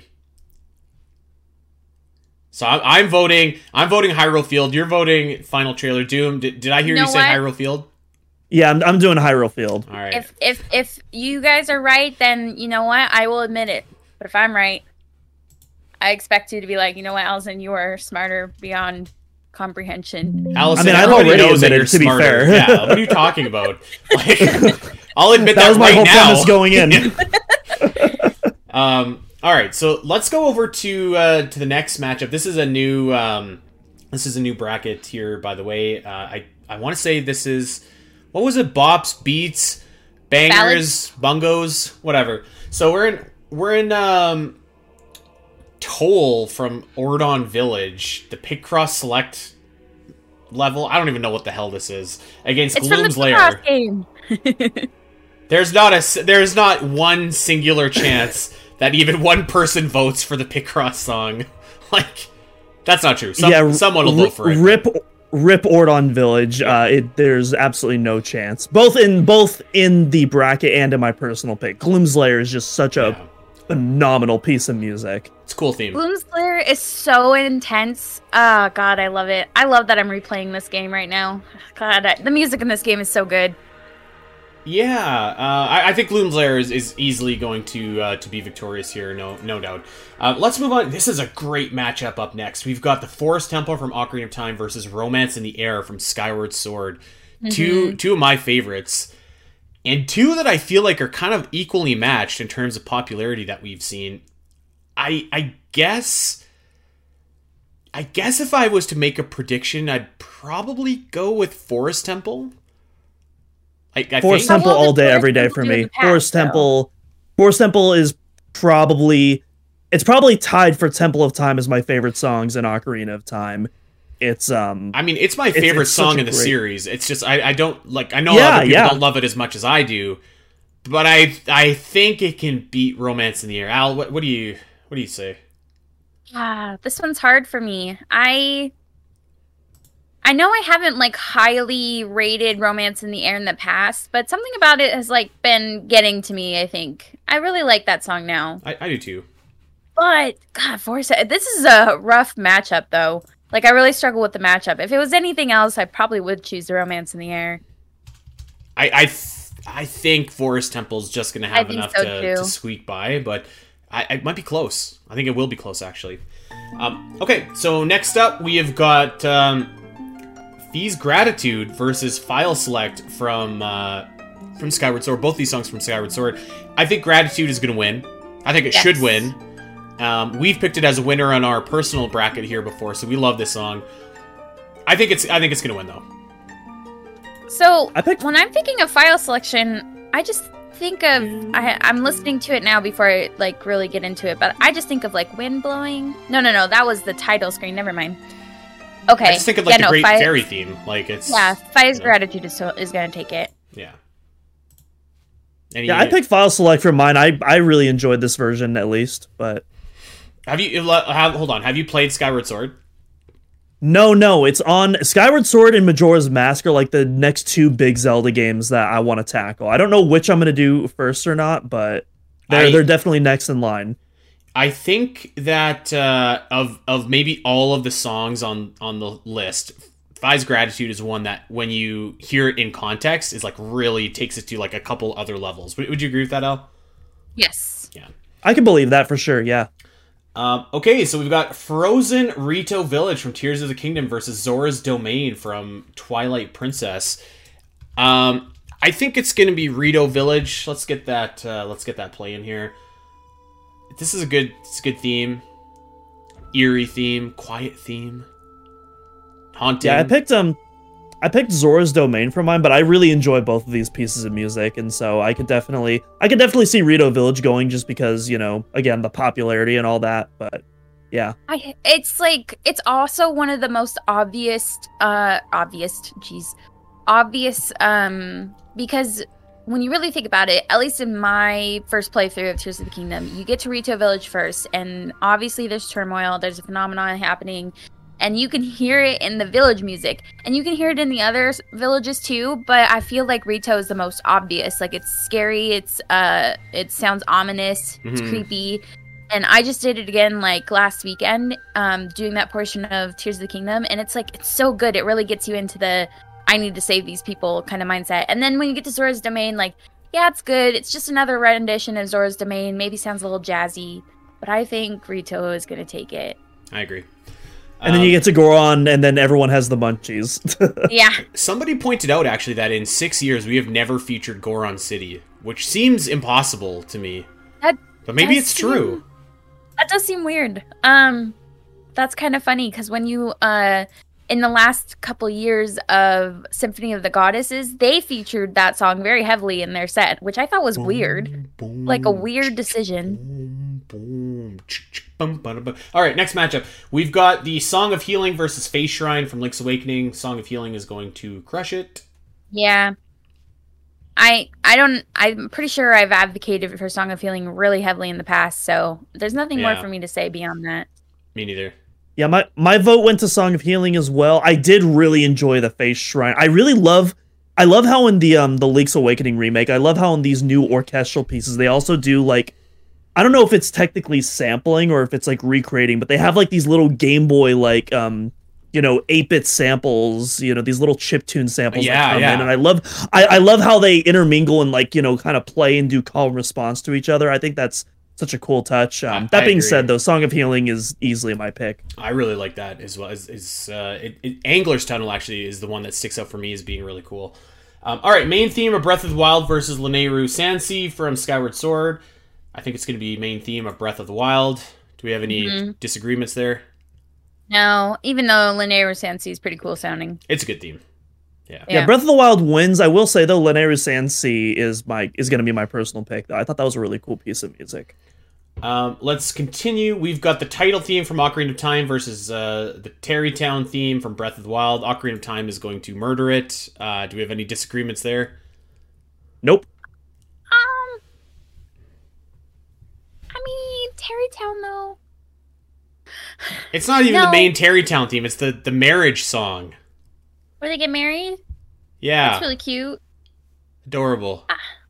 So I'm voting Hyrule Field. You're voting final trailer. Doom, did I hear you say Hyrule Field? Yeah, I'm doing Hyrule Field. All right. If you guys are right, then you know what? I will admit it. But if I'm right, I expect you to be like, you know what, Allison, you are smarter beyond comprehension. Allison, I mean, I've already admitted it, to be fair. Yeah, what are you talking about? Like, I'll admit that was my whole premise going in. All right, so let's go over to the next matchup. This is a new bracket here, by the way. I want to say this is, what was it? Bops, beats, bangers, bungos, whatever. So we're in Toll from Ordon Village, the Picross Select level. I don't even know what the hell this is, against Gloom's Lair. Game. There's not one singular chance that even one person votes for the Picross song. Like, that's not true. Someone will vote for it. Rip Ordon Village. There's absolutely no chance. Both in the bracket and in my personal pick. Gloom's Lair is just such a phenomenal piece of music. It's a cool theme. Bloons Lair is so intense. Oh god, I love it. I love that I'm replaying this game right now. God, the music in this game is so good. Yeah, I think Bloons Lair is easily going to be victorious here, no doubt. Let's move on. This is a great matchup up next. We've got the Forest Temple from Ocarina of Time versus Romance in the Air from Skyward Sword. Two of my favorites, and two that I feel like are kind of equally matched in terms of popularity that we've seen. I guess if I was to make a prediction, I'd probably go with Forest Temple. Forest Temple all day, every day for me. Forest Temple is probably tied for Temple of Time as my favorite songs in Ocarina of Time. It's it's my favorite song in the series. It's just I don't like. I know other people don't love it as much as I do, but I think it can beat Romance in the Air. Al, what do you say? This one's hard for me. I know I haven't like highly rated Romance in the Air in the past, but something about it has like been getting to me, I think. I really like that song now. I do too. But God, this is a rough matchup though. Like I really struggle with the matchup. If it was anything else, I probably would choose the Romance in the Air. I think Forest Temple's just gonna have enough to squeak by, but it might be close. I think it will be close actually. Okay, so next up we have got Fee's Gratitude versus File Select from Skyward Sword. Both these songs from Skyward Sword. I think Gratitude is going to win. I think it should win. We've picked it as a winner on our personal bracket here before, so we love this song. I think it's going to win though. So when I'm thinking of File Selection, I just think of I'm listening to it now before I like really get into it, but I just think of like wind blowing. No, that was the title screen. Never mind. Okay. I just think of like the Great Fairy theme. Like it's Fire's Gratitude is going to take it. Yeah. I picked File Select for mine. I really enjoyed this version at least, but have you played Skyward Sword? No, it's on Skyward Sword and Majora's Mask are like the next two big Zelda games that I want to tackle. I don't know which I'm going to do first or not, but they're definitely next in line. I think that of maybe all of the songs on the list, Fi's Gratitude is one that when you hear it in context is like really takes it to like a couple other levels. Would you agree with that, Al? Yes. Yeah. I can believe that for sure, yeah. Okay, so we've got Frozen Rito Village from Tears of the Kingdom versus Zora's Domain from Twilight Princess. I think it's going to be Rito Village. Let's get that play in here. This is a good theme. Eerie theme, quiet theme. Haunting. Yeah, I picked Zora's Domain for mine, but I really enjoy both of these pieces of music, and so I could definitely see Rito Village going just because, again, the popularity and all that, but yeah. It's also one of the most obvious, because when you really think about it, at least in my first playthrough of Tears of the Kingdom, you get to Rito Village first, and obviously there's turmoil, there's a phenomenon happening, and you can hear it in the village music, and you can hear it in the other villages too, but I feel like Rito is the most obvious. Like, it's scary, it sounds ominous, it's creepy, and I just did it again, like, last weekend, doing that portion of Tears of the Kingdom, and it's so good, it really gets you into the I need to save these people kind of mindset. And then when you get to Zora's Domain, like, yeah, it's good. It's just another rendition of Zora's Domain. Maybe sounds a little jazzy, but I think Rito is going to take it. I agree. And then you get to Goron, and then everyone has the munchies. Yeah. Somebody pointed out, actually, that in 6 years, we have never featured Goron City, which seems impossible to me. But maybe it's true. That does seem weird. That's kind of funny, because when you... in the last couple years of Symphony of the Goddesses, they featured that song very heavily in their set, which I thought was weird. Like a weird decision. All right, next matchup. We've got the Song of Healing versus Face Shrine from Link's Awakening. Song of Healing is going to crush it. Yeah. I'm pretty sure I've advocated for Song of Healing really heavily in the past, so there's nothing more for me to say beyond that. Me neither. Yeah, my vote went to Song of Healing as well. I did really enjoy the Face Shrine. I love how in the Link's Awakening remake, I love how in these new orchestral pieces they also do like I don't know if it's technically sampling or if it's like recreating, but they have like these little Game Boy like 8-bit samples, these little chiptune samples that come in, and I love how they intermingle and like kind of play and do call and response to each other. I think that's such a cool touch. That being said, though, Song of Healing is easily my pick. I really like that as well. Angler's Tunnel actually is the one that sticks out for me as being really cool. All right, main theme of Breath of the Wild versus Lanayru Sansi from Skyward Sword. I think it's going to be main theme of Breath of the Wild. Do we have any disagreements there? No, even though Lanayru Sansi is pretty cool sounding. It's a good theme. Yeah, Breath of the Wild wins. I will say though, Lanayru Sansi is going to be my personal pick. Though I thought that was a really cool piece of music. Let's continue. We've got the title theme from Ocarina of Time versus the Tarrytown theme from Breath of the Wild. Ocarina of Time is going to murder it. Do we have any disagreements there? Nope. I mean, Tarrytown though. It's not even the main Tarrytown theme. It's the marriage song. Where they get married? Yeah. That's really cute. Adorable.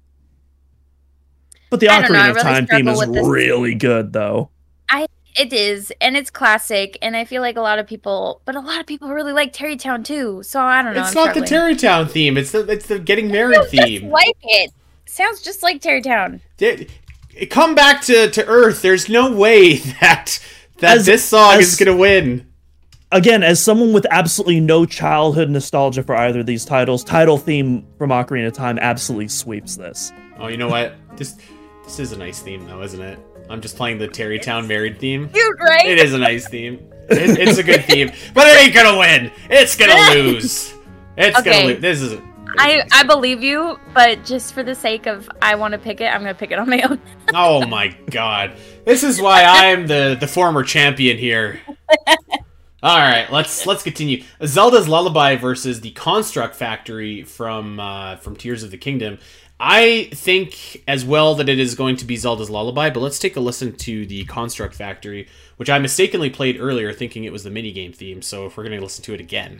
But the Ocarina of Time theme is really good, though. It is, and it's classic, and I feel like a lot of people really like Tarrytown too. So I don't know. It's not the Tarrytown theme. It's the getting married theme. Just like it. Sounds just like Tarrytown. Come back to Earth. There's no way that this song is gonna win. Again, as someone with absolutely no childhood nostalgia for either of these titles, title theme from Ocarina of Time absolutely sweeps this. Oh, you know what? This is a nice theme, though, isn't it? I'm just playing the Tarrytown married theme. Cute, right? It is a nice theme. It's a good theme, but it ain't gonna win. It's gonna lose. It's gonna lose. This is. I believe you, but just for the sake of I want to pick it, I'm gonna pick it on my own. Oh my god! This is why I'm the former champion here. All right, let's continue. Zelda's Lullaby versus the Construct Factory from Tears of the Kingdom. I think as well that it is going to be Zelda's Lullaby, but let's take a listen to the Construct Factory, which I mistakenly played earlier thinking it was the minigame theme, so if we're going to listen to it again.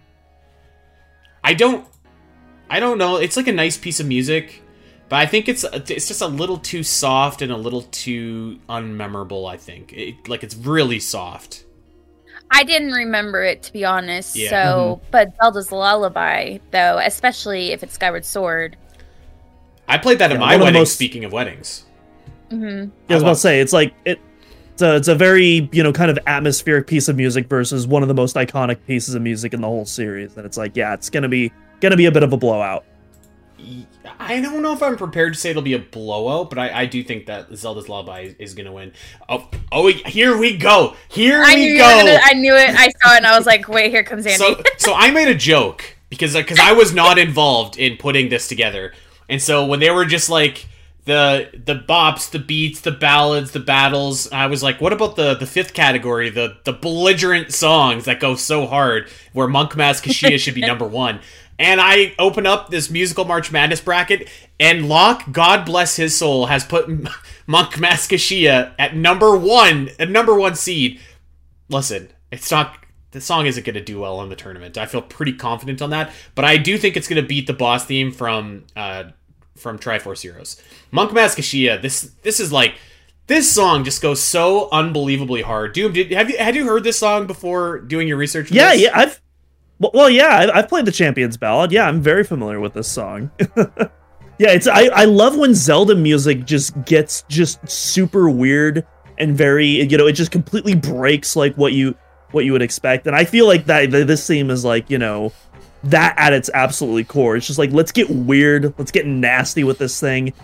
I don't know, it's like a nice piece of music, but I think it's just a little too soft and a little too unmemorable, I think. It's really soft. I didn't remember it, to be honest, but Zelda's Lullaby, though, especially if it's Skyward Sword. I played that at my wedding, speaking of weddings. Mm-hmm. I was about to say, it's a very, kind of atmospheric piece of music versus one of the most iconic pieces of music in the whole series. And it's like, yeah, it's gonna be a bit of a blowout. I don't know if I'm prepared to say it'll be a blowout, but I do think that Zelda's Lullaby is gonna win. Oh, here we go. I knew it. I saw it and I was like, wait, here comes Andy. So I made a joke because I was not involved in putting this together. And so when they were just like the bops, the beats, the ballads, the battles, I was like, what about the fifth category, the belligerent songs that go so hard, where Monk Mask Kashia should be number one? And I open up this musical March Madness bracket, and Locke, God bless his soul, has put Monk Mask Kashia at number one seed. Listen, the song isn't going to do well in the tournament. I feel pretty confident on that, but I do think it's going to beat the boss theme from Triforce Heroes. Monk Mask Kashia, this is like, this song just goes so unbelievably hard. Doom, had you heard this song before doing your research? Yeah, I've played the Champion's Ballad. Yeah, I'm very familiar with this song. Yeah, I love when Zelda music just gets just super weird and very, it just completely breaks like what you would expect. And I feel like that this theme is like, that at its absolutely core. It's just like, let's get weird, let's get nasty with this thing.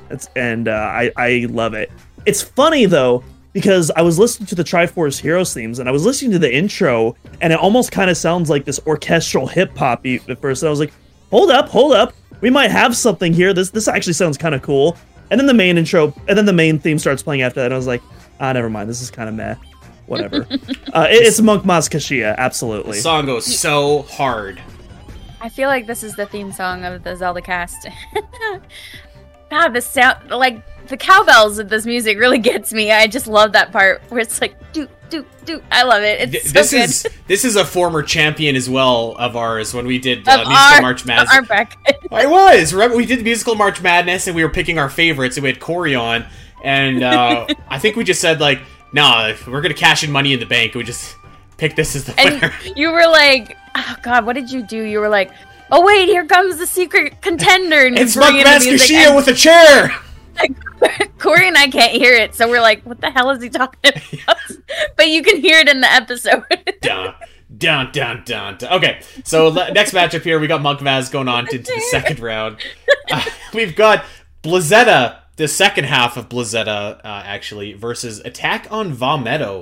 I love it. It's funny though, because I was listening to the Triforce Heroes themes, and I was listening to the intro, and it almost kind of sounds like this orchestral hip-hop beat at first. And I was like, hold up, we might have something here. This actually sounds kind of cool. And then the main intro, and then the main theme starts playing after that, and I was like, never mind, this is kind of meh. Whatever. It's Monk Mask Kashia, absolutely. The song goes so hard. I feel like this is the theme song of the Zelda cast. God, the sound, like, the cowbells of this music really gets me. I just love that part where it's like, do. I love it. It's this is a former champion as well of ours when we did Musical March Madness. Our bracket. I was. Remember, we did Musical March Madness and we were picking our favorites, and we had Corey on, And I think we just said, like, no, if we're going to cash in Money in the Bank. We just pick this as the winner. And you were like, oh, God, what did you do? You were like, oh, wait, here comes the secret contender. And it's Mark Maskashia with a chair! Corey and I can't hear it, so we're like, what the hell is he talking about? But you can hear it in the episode. Dun, dun, dun, dun, dun. Okay, so next matchup here, we got Monk Vaz going on to the second round. We've got Blizzetta, the second half of Blizzetta, actually, versus Attack on Vomito.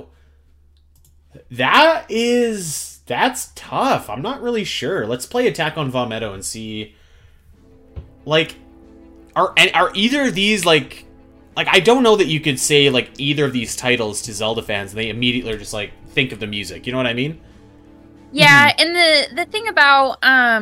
That's tough. I'm not really sure. Let's play Attack on Vomito and see, like, are either of these, like, I don't know that you could say, like, either of these titles to Zelda fans and they immediately are just, like, think of the music. You know what I mean? Yeah, and the thing about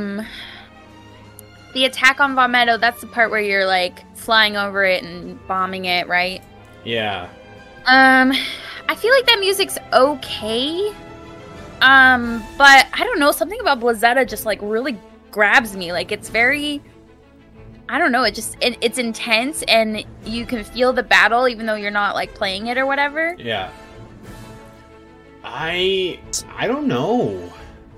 the Attack on Vomito, that's the part where you're, like, flying over it and bombing it, right? Yeah. I feel like that music's okay. But I don't know, something about Blizzetta just, like, really grabs me. Like, it's very... I don't know, it's intense, and you can feel the battle even though you're not, like, playing it or whatever. Yeah. I don't know.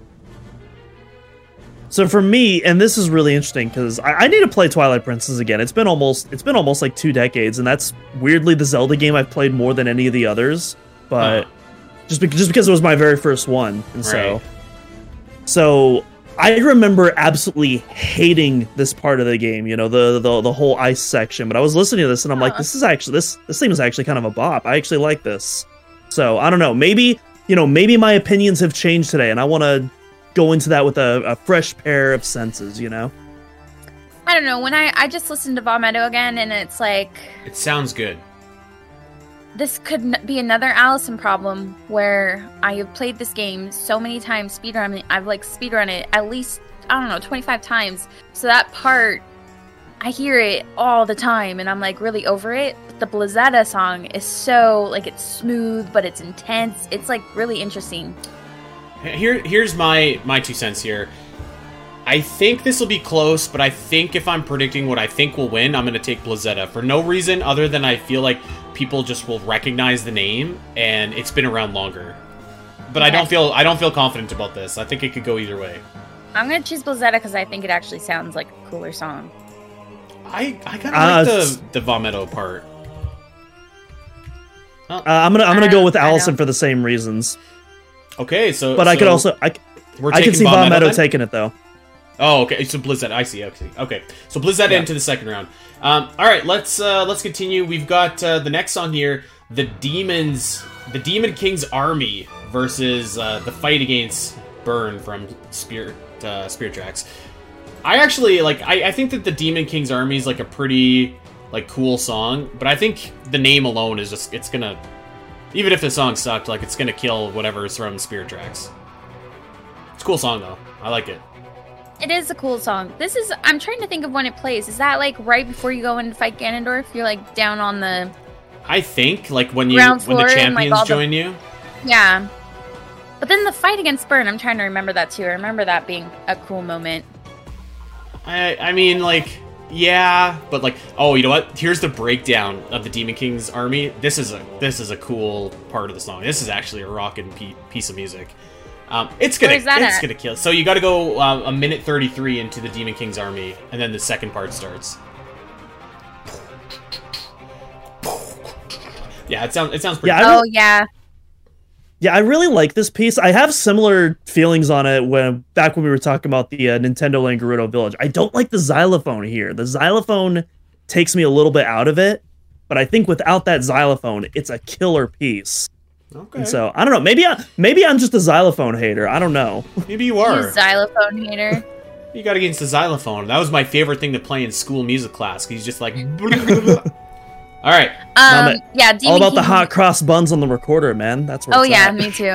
So for me, and this is really interesting because I need to play Twilight Princess again. It's been almost like 2 decades, and that's weirdly the Zelda game I've played more than any of the others. But just because it was my very first one, and right. so I remember absolutely hating this part of the game. You know, the whole ice section. But I was listening to this, and I'm like, this theme is actually kind of a bop. I actually like this. So I don't know. Maybe my opinions have changed today, and I want to go into that with a fresh pair of senses, you know? I don't know, when I just listened to Vomito again, and it's like... It sounds good. This could be another Allison problem, where I have played this game so many times, I've, like, speedrun it at least, I don't know, 25 times. So that part, I hear it all the time, and I'm, like, really over it. But the Blizzetta song is so, like, it's smooth, but it's intense. It's, like, really interesting. Here's my 2 cents here. I think this will be close, but I think if I'm predicting what I think will win, I'm going to take Blizzetta. For no reason other than I feel like people just will recognize the name, and it's been around longer. But okay. I don't feel confident about this. I think it could go either way. I'm going to choose Blizzetta because I think it actually sounds like a cooler song. I kind of like the Vomito part. I'm gonna go with Allison for the same reasons. Okay, so... But I could also... I can see Vomito taking it, though. Oh, okay, so Blizzetta, I see. Okay, so Blizzetta into the second round. Alright, let's continue. We've got the next song here, The Demon King's Army versus the fight against Burn from Spirit Tracks. I actually, like, I think that The Demon King's Army is, like, a pretty, like, cool song, but I think the name alone is just, it's gonna... Even if the song sucked, like, it's gonna kill whatever's from Spirit Tracks. It's a cool song, though. I like it. It is a cool song. I'm trying to think of when it plays. Is that, like, right before you go in to fight Ganondorf? You're, like, down on the... I think, like, when the champions like, join you. Yeah. But then the fight against Burn, I'm trying to remember that, too. I remember that being a cool moment. I mean, like... Yeah, but like, oh, you know what? Here's the breakdown of the Demon King's Army. This is a cool part of the song. This is actually a rockin' piece of music. It's gonna kill. So you got to go a minute 33 into the Demon King's Army, and then the second part starts. Yeah, it sounds pretty. Yeah, yeah. Yeah, I really like this piece. I have similar feelings on it back when we were talking about the Nintendo Land Gerudo Village. I don't like the xylophone here. The xylophone takes me a little bit out of it, but I think without that xylophone, it's a killer piece. Okay. And so I don't know. Maybe I'm just a xylophone hater. I don't know. Maybe you are. You xylophone hater. You got against the xylophone. That was my favorite thing to play in school music class. He's just like. All right. Yeah. All about the hot cross buns on the recorder, man. That's where. Oh yeah, me too.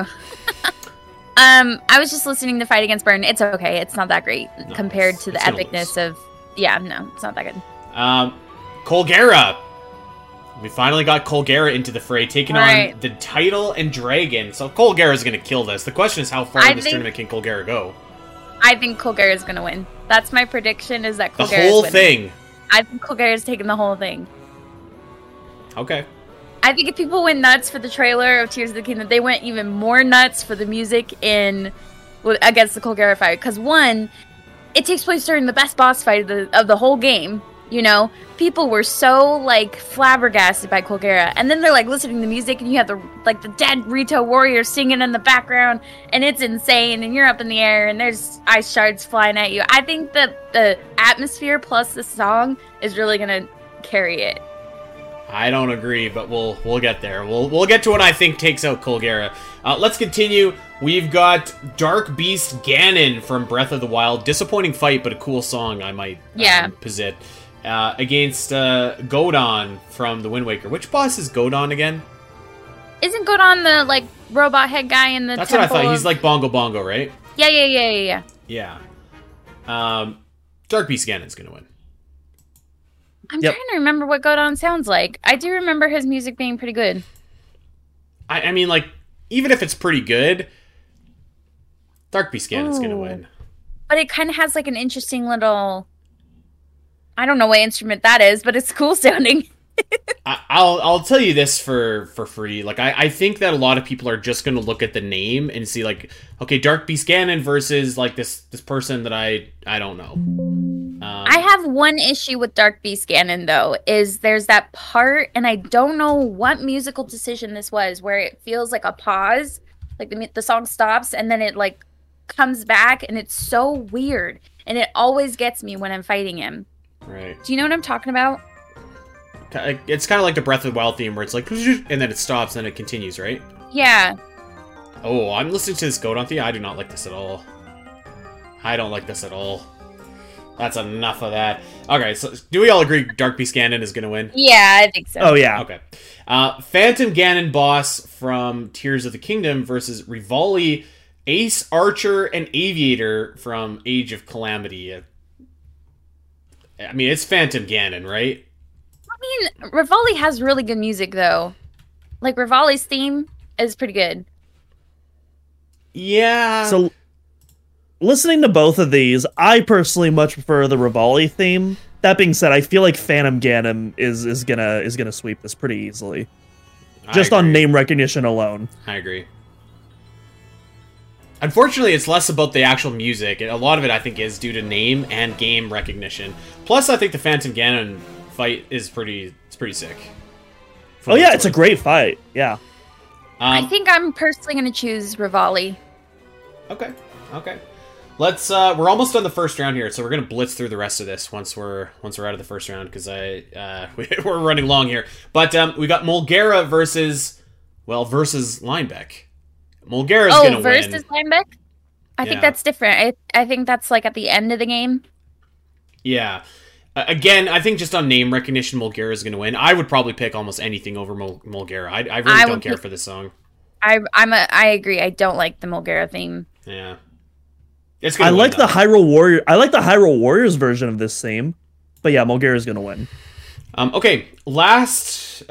I was just listening to Fight Against Burn. It's okay. It's not that great compared to the epicness of. Yeah, no, it's not that good. Colgera. We finally got Colgera into the fray, taking on the title and Dragon. So Colgera is going to kill this. The question is, how far in this tournament can Colgera go? I think Colgera is going to win. That's my prediction. Is that Colgera the whole thing? I think Colgera is taking the whole thing. Okay. I think if people went nuts for the trailer of Tears of the Kingdom, they went even more nuts for the music against the Colgera fight. Because one, it takes place during the best boss fight of the whole game. You know, people were so like flabbergasted by Colgera, and then they're like listening to the music, and you have the dead Rito warriors singing in the background, and it's insane, and you're up in the air, and there's ice shards flying at you. I think that the atmosphere plus the song is really gonna carry it. I don't agree, but we'll get there. We'll get to what I think takes out Colgera. Let's continue. We've got Dark Beast Ganon from Breath of the Wild. Disappointing fight, but a cool song, I might posit. Against Godon from the Wind Waker. Which boss is Godon again? Isn't Godon the like robot head guy in the That's temple what I thought. He's like Bongo Bongo, right? Yeah. Yeah. Dark Beast Ganon's gonna win. I'm trying to remember what Godon sounds like. I do remember his music being pretty good. I mean, like, even if it's pretty good, Dark Beast Ganon's gonna win. But it kind of has like an interesting little... I don't know what instrument that is, but it's cool sounding. I'll tell you this for free. Like, I think that a lot of people are just going to look at the name and see, like, okay, Dark Beast Ganon versus, like, this person that I don't know. I have one issue with Dark Beast Ganon, though, is there's that part, and I don't know what musical decision this was, where it feels like a pause, like the song stops, and then it, like, comes back, and it's so weird. And it always gets me when I'm fighting him. Right. Do you know what I'm talking about? It's kind of like the Breath of the Wild theme where it's like, and then it stops and then it continues, right? Yeah. Oh, I'm listening to this Godon theme. I do not like this at all. I don't like this at all. That's enough of that. Okay, so do we all agree Dark Beast Ganon is going to win? Yeah, I think so. Oh, yeah. Okay. Phantom Ganon boss from Tears of the Kingdom versus Rivali, Ace, Archer, and Aviator from Age of Calamity. I mean, it's Phantom Ganon, right? I mean, Rivali has really good music, though. Like, Rivali's theme is pretty good. Yeah. So, listening to both of these, I personally much prefer the Rivali theme. That being said, I feel like Phantom Ganon is gonna sweep this pretty easily. Just on name recognition alone. I agree. Unfortunately, it's less about the actual music. A lot of it, I think, is due to name and game recognition. Plus, I think the Phantom Ganon fight is pretty sick. Oh yeah, it's a great fight. Yeah. I think I'm personally going to choose Rivali. Okay. Let's. We're almost on the first round here, so we're gonna blitz through the rest of this once we're out of the first round because we're running long here. But we got Molgera versus Linebeck. Molgera's gonna win. Versus Linebeck? I think that's different. I think that's like at the end of the game. Yeah. Again, I think just on name recognition, Molgera's gonna win. I would probably pick almost anything over Molgera. I really don't care for this song. I agree. I don't like the Molgera theme. Yeah. I like the Hyrule Warrior. I like the Hyrule Warriors version of this theme, but yeah, Molgera's gonna win. Okay, last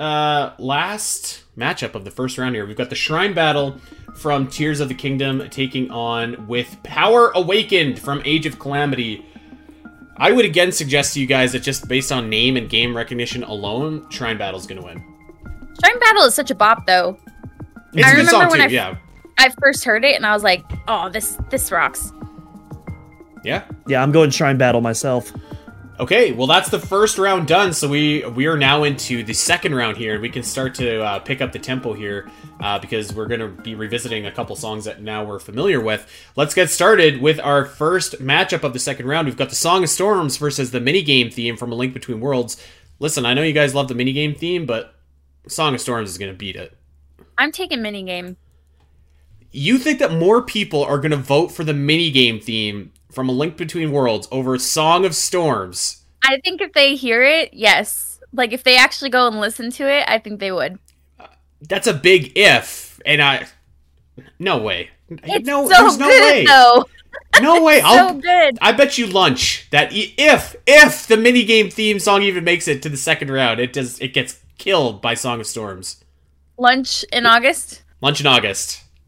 matchup of the first round here. We've got the Shrine Battle from Tears of the Kingdom taking on with Power Awakened from Age of Calamity. I would again suggest to you guys that just based on name and game recognition alone, Shrine Battle's gonna win. Shrine Battle is such a bop, though. It's a good song too. I first heard it and I was like, "Oh, this rocks." Yeah? Yeah, I'm going Shrine Battle myself. Okay, well that's the first round done, so we are now into the second round here, and we can start to pick up the tempo here, because we're going to be revisiting a couple songs that now we're familiar with. Let's get started with our first matchup of the second round. We've got the Song of Storms versus the minigame theme from A Link Between Worlds. Listen, I know you guys love the minigame theme, but Song of Storms is going to beat it. I'm taking minigame. You think that more people are going to vote for the minigame theme from A Link Between Worlds over Song of Storms? I think if they hear it, yes. Like, if they actually go and listen to it, I think they would. That's a big if, and no way. It's no, so there's no good, way. though. No way. So good. I bet you lunch that if the minigame theme song even makes it to the second round, it gets killed by Song of Storms. Lunch in August? Lunch in August.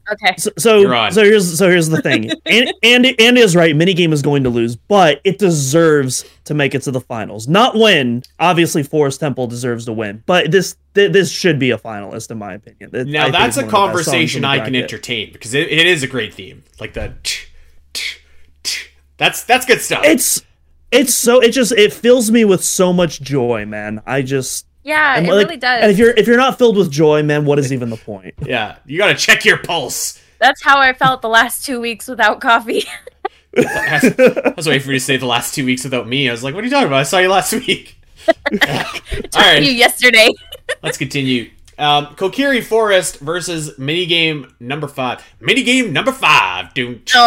Okay. You're on. So here's the thing. Andy is right. Minigame is going to lose, but it deserves to make it to the finals. Not win. Obviously, Forest Temple deserves to win, but this should be a finalist in my opinion. Now that's a conversation I can entertain because it is a great theme. Like that. That's good stuff. It fills me with so much joy, man. Yeah, it really does. And if you're not filled with joy, man, what is even the point? Yeah, you got to check your pulse. That's how I felt the last 2 weeks without coffee. I was waiting for you to say the last 2 weeks without me. I was like, what are you talking about? I saw you last week. All right. You yesterday. Let's continue. Kokiri Forest versus minigame number 5. Minigame number 5.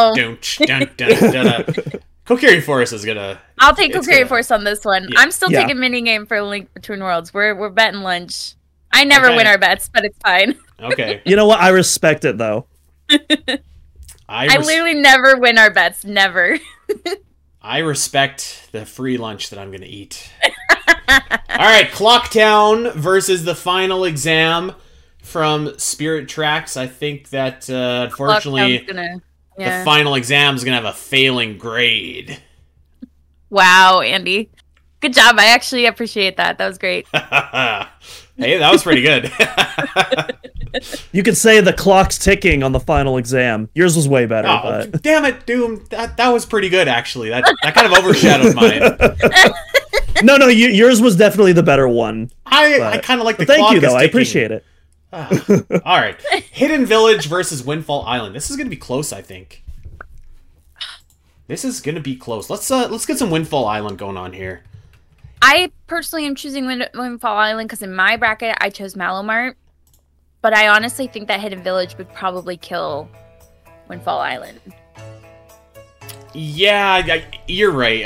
Kokiri Forest is gonna. I'll take Kokiri Forest on this one. Yeah. I'm still taking minigame for Link Between Worlds. We're betting lunch. I never win our bets, but it's fine. Okay. You know what? I respect it though. I literally never win our bets. Never. I respect the free lunch that I'm gonna eat. All right, Clocktown versus the final exam from Spirit Tracks. I think that unfortunately. The final exam is going to have a failing grade. Wow, Andy. Good job. I actually appreciate that. That was great. Hey, that was pretty good. You could say the clock's ticking on the final exam. Yours was way better. Oh, but... damn it, Doom. That was pretty good, actually. That kind of overshadowed mine. No, yours was definitely the better one. I kind of like the clock. Thank you, though. I appreciate it. All right. Hidden Village versus Windfall Island. This is going to be close, I think. This is going to be close. Let's get some Windfall Island going on here. I personally am choosing Windfall Island because in my bracket I chose Malomart, but I honestly think that Hidden Village would probably kill Windfall Island. Yeah, you're right.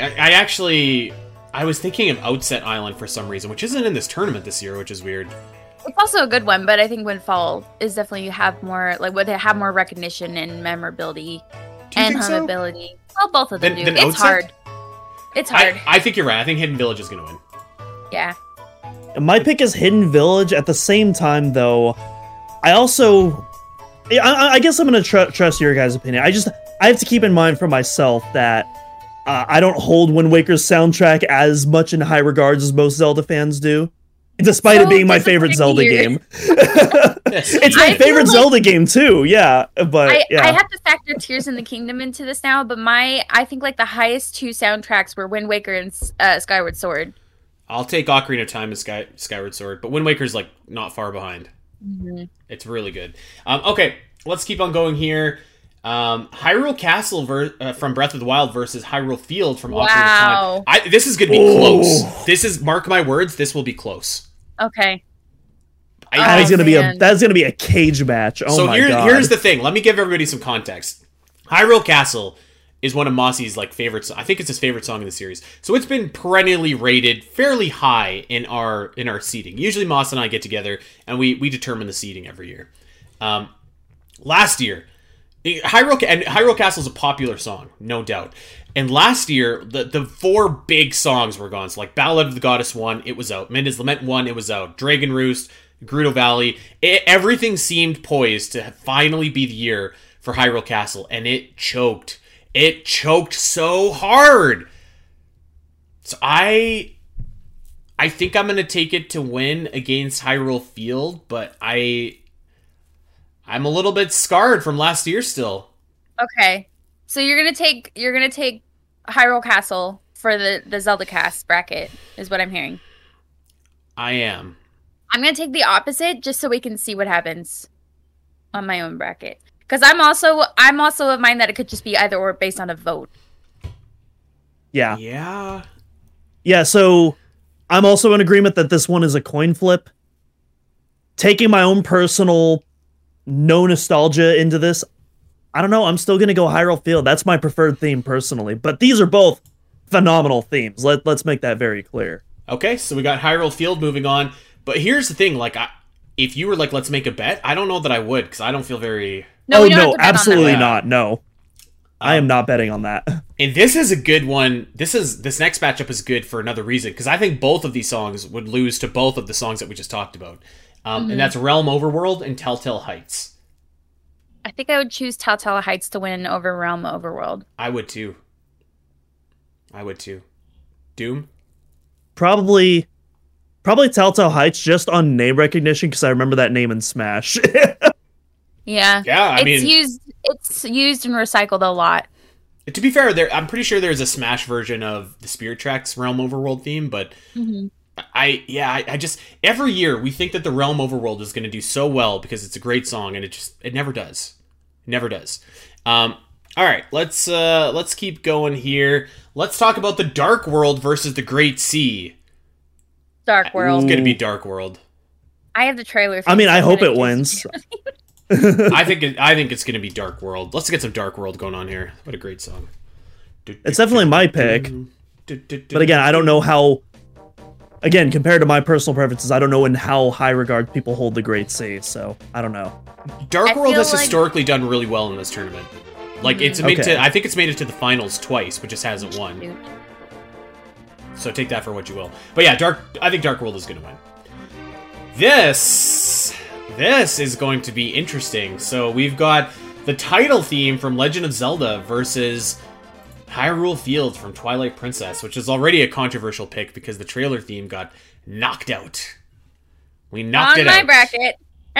I was thinking of Outset Island for some reason, which isn't in this tournament this year, which is weird. It's also a good one, but I think Windfall is definitely would have more recognition and memorability and hummability. So? Well, both of them do. It's hard. It's hard. I think you're right. I think Hidden Village is going to win. Yeah. My pick is Hidden Village. At the same time, though, I guess I'm going to trust your guys' opinion. I have to keep in mind for myself that I don't hold Wind Waker's soundtrack as much in high regards as most Zelda fans do. Despite it being my favorite Zelda game. It's my favorite Zelda game too, yeah. But I have to factor Tears in the Kingdom into this now, but I think like the highest 2 soundtracks were Wind Waker and Skyward Sword. I'll take Ocarina of Time and Skyward Sword, but Wind Waker's like not far behind. Mm-hmm. It's really good. Okay, let's keep on going here. Hyrule Castle from Breath of the Wild versus Hyrule Field from Ocarina of Time. This is going to be close. This is, mark my words, this will be close. Okay. That's gonna be a cage match. Oh, so my God. Here's the thing. Let me give everybody some context. Hyrule Castle is one of Mossy's favorite. I think it's his favorite song in the series. So it's been perennially rated fairly high in our seeding. Usually Moss and I get together and we determine the seeding every year. Last year, Hyrule Castle is a popular song, no doubt. And last year, the 4 big songs were gone. So like Ballad of the Goddess 1, it was out. Midna's Lament 1, it was out. Dragon Roost, Gerudo Valley. Everything seemed poised to finally be the year for Hyrule Castle. And it choked. It choked so hard. So I think I'm going to take it to win against Hyrule Field. But I'm a little bit scarred from last year still. Okay. So you're gonna take Hyrule Castle for the Zelda cast bracket, is what I'm hearing. I am. I'm gonna take the opposite just so we can see what happens on my own bracket. Because I'm also of mind that it could just be either or based on a vote. Yeah. Yeah. Yeah, so I'm also in agreement that this one is a coin flip. Taking my own personal no nostalgia into this, I don't know. I'm still going to go Hyrule Field. That's my preferred theme personally. But these are both phenomenal themes. Let's make that very clear. Okay, so we got Hyrule Field moving on. But here's the thing. If you were let's make a bet, I don't know that I would because I don't feel very... No, absolutely not. No. I am not betting on that. And this is a good one. This next matchup is good for another reason because I think both of these songs would lose to both of the songs that we just talked about. And that's Realm Overworld and Telltale Heights. I think I would choose Telltale Heights to win over Realm Overworld. I would too. Doom? Probably Telltale Heights just on name recognition because I remember that name in Smash. Yeah. Yeah, it's used and recycled a lot. To be fair, I'm pretty sure there's a Smash version of the Spirit Tracks Realm Overworld theme, but I just every year we think that the Realm Overworld is going to do so well because it's a great song, and it never does. Never does. All right, let's keep going here. Let's talk about the Dark World versus the Great Sea. Dark World. It's going to be Dark World. I have the trailer. I mean, I hope it wins. I think it's going to be Dark World. Let's get some Dark World going on here. What a great song. It's definitely my pick. But again, I don't know how... Again, compared to my personal preferences, I don't know in how high regard people hold the Great Sea, so I don't know. Dark World has historically done really well in this tournament. Like, it's made I think it's made it to the finals twice, but just hasn't won. So take that for what you will. But yeah, I think Dark World is going to win. This is going to be interesting. So we've got the title theme from Legend of Zelda versus Hyrule Field from Twilight Princess, which is already a controversial pick because the trailer theme got knocked out. We knocked it out. On my bracket.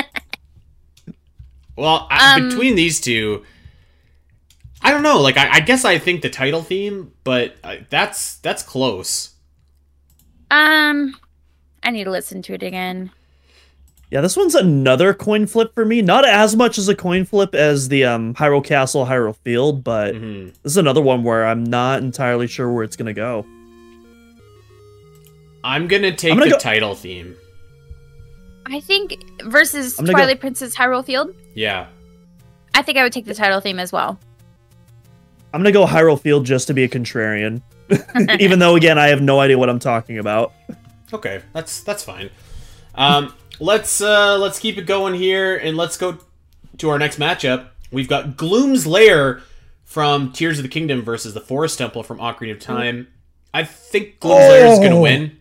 Well, between these two, I don't know. Like, I guess I think the title theme, but that's close. I need to listen to it again. Yeah, this one's another coin flip for me. Not as much as a coin flip as the Hyrule Castle, Hyrule Field, but this is another one where I'm not entirely sure where it's going to go. I'm going to take the title theme. I think versus Twilight Princess Hyrule Field? Yeah. I think I would take the title theme as well. I'm going to go Hyrule Field just to be a contrarian. Even though, again, I have no idea what I'm talking about. Okay, that's fine. Let's keep it going here, and let's go to our next matchup. We've got Gloom's Lair from Tears of the Kingdom versus the Forest Temple from Ocarina of Time. I think Gloom's Lair is going to win.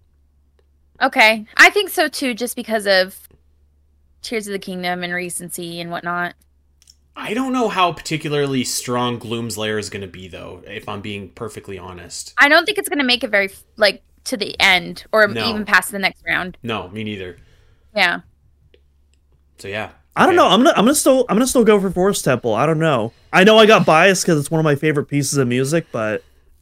Okay, I think so too, just because of Tears of the Kingdom and recency and whatnot. I don't know how particularly strong Gloom's Lair is going to be, though, if I'm being perfectly honest. I don't think it's going to make it very, to the end, or even past the next round. No, me neither. Yeah. So, yeah. I don't know. I'm gonna still go for Forest Temple. I don't know. I know I got biased because it's one of my favorite pieces of music, but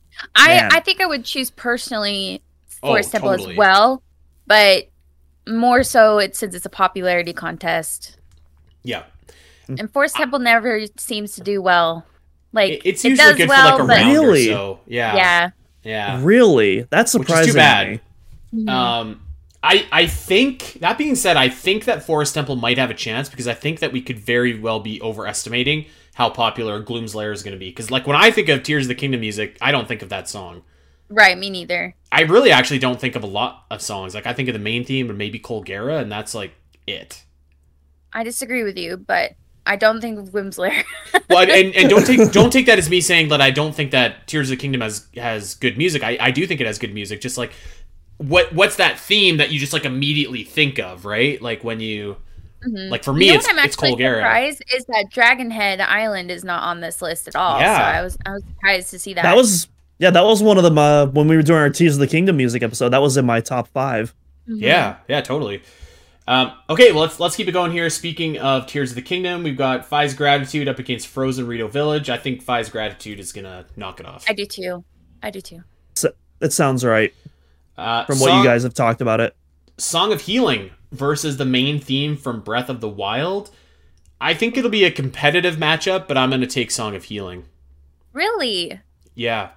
I think I would choose personally Forest Temple as well, but more so since it's a popularity contest. Yeah. And Forest Temple never seems to do well. Like it's usually good for like a round or so. Yeah. Yeah. Really? That's surprising. Which is too bad. Mm-hmm. I think, that being said, I think that Forest Temple might have a chance because I think that we could very well be overestimating how popular Gloom's Lair is going to be. Because, like, when I think of Tears of the Kingdom music, I don't think of that song. Right, me neither. I really actually don't think of a lot of songs. Like, I think of the main theme and maybe Colgera, and that's, like, it. I disagree with you, but I don't think of Gloom's Lair. Well, and don't take that as me saying that I don't think that Tears of the Kingdom has good music. I do think it has good music. Just like what's that theme that you just like immediately think of, right? Like when you like for me, it's Colgera. Surprised is that Dragon Head Island is not on this list at all. Yeah. So I was surprised to see that. That was one of them when we were doing our Tears of the Kingdom music episode. That was in my top 5. Mm-hmm. Yeah, totally. Okay, well, let's keep it going here. Speaking of Tears of the Kingdom, we've got Phi's Gratitude up against Frozen Rito Village. I think Phi's Gratitude is gonna knock it off. I do too. So, that sounds right. From what you guys have talked about it. Song of Healing versus the main theme from Breath of the Wild. I think it'll be a competitive matchup, but I'm gonna take Song of Healing. Really? Yeah.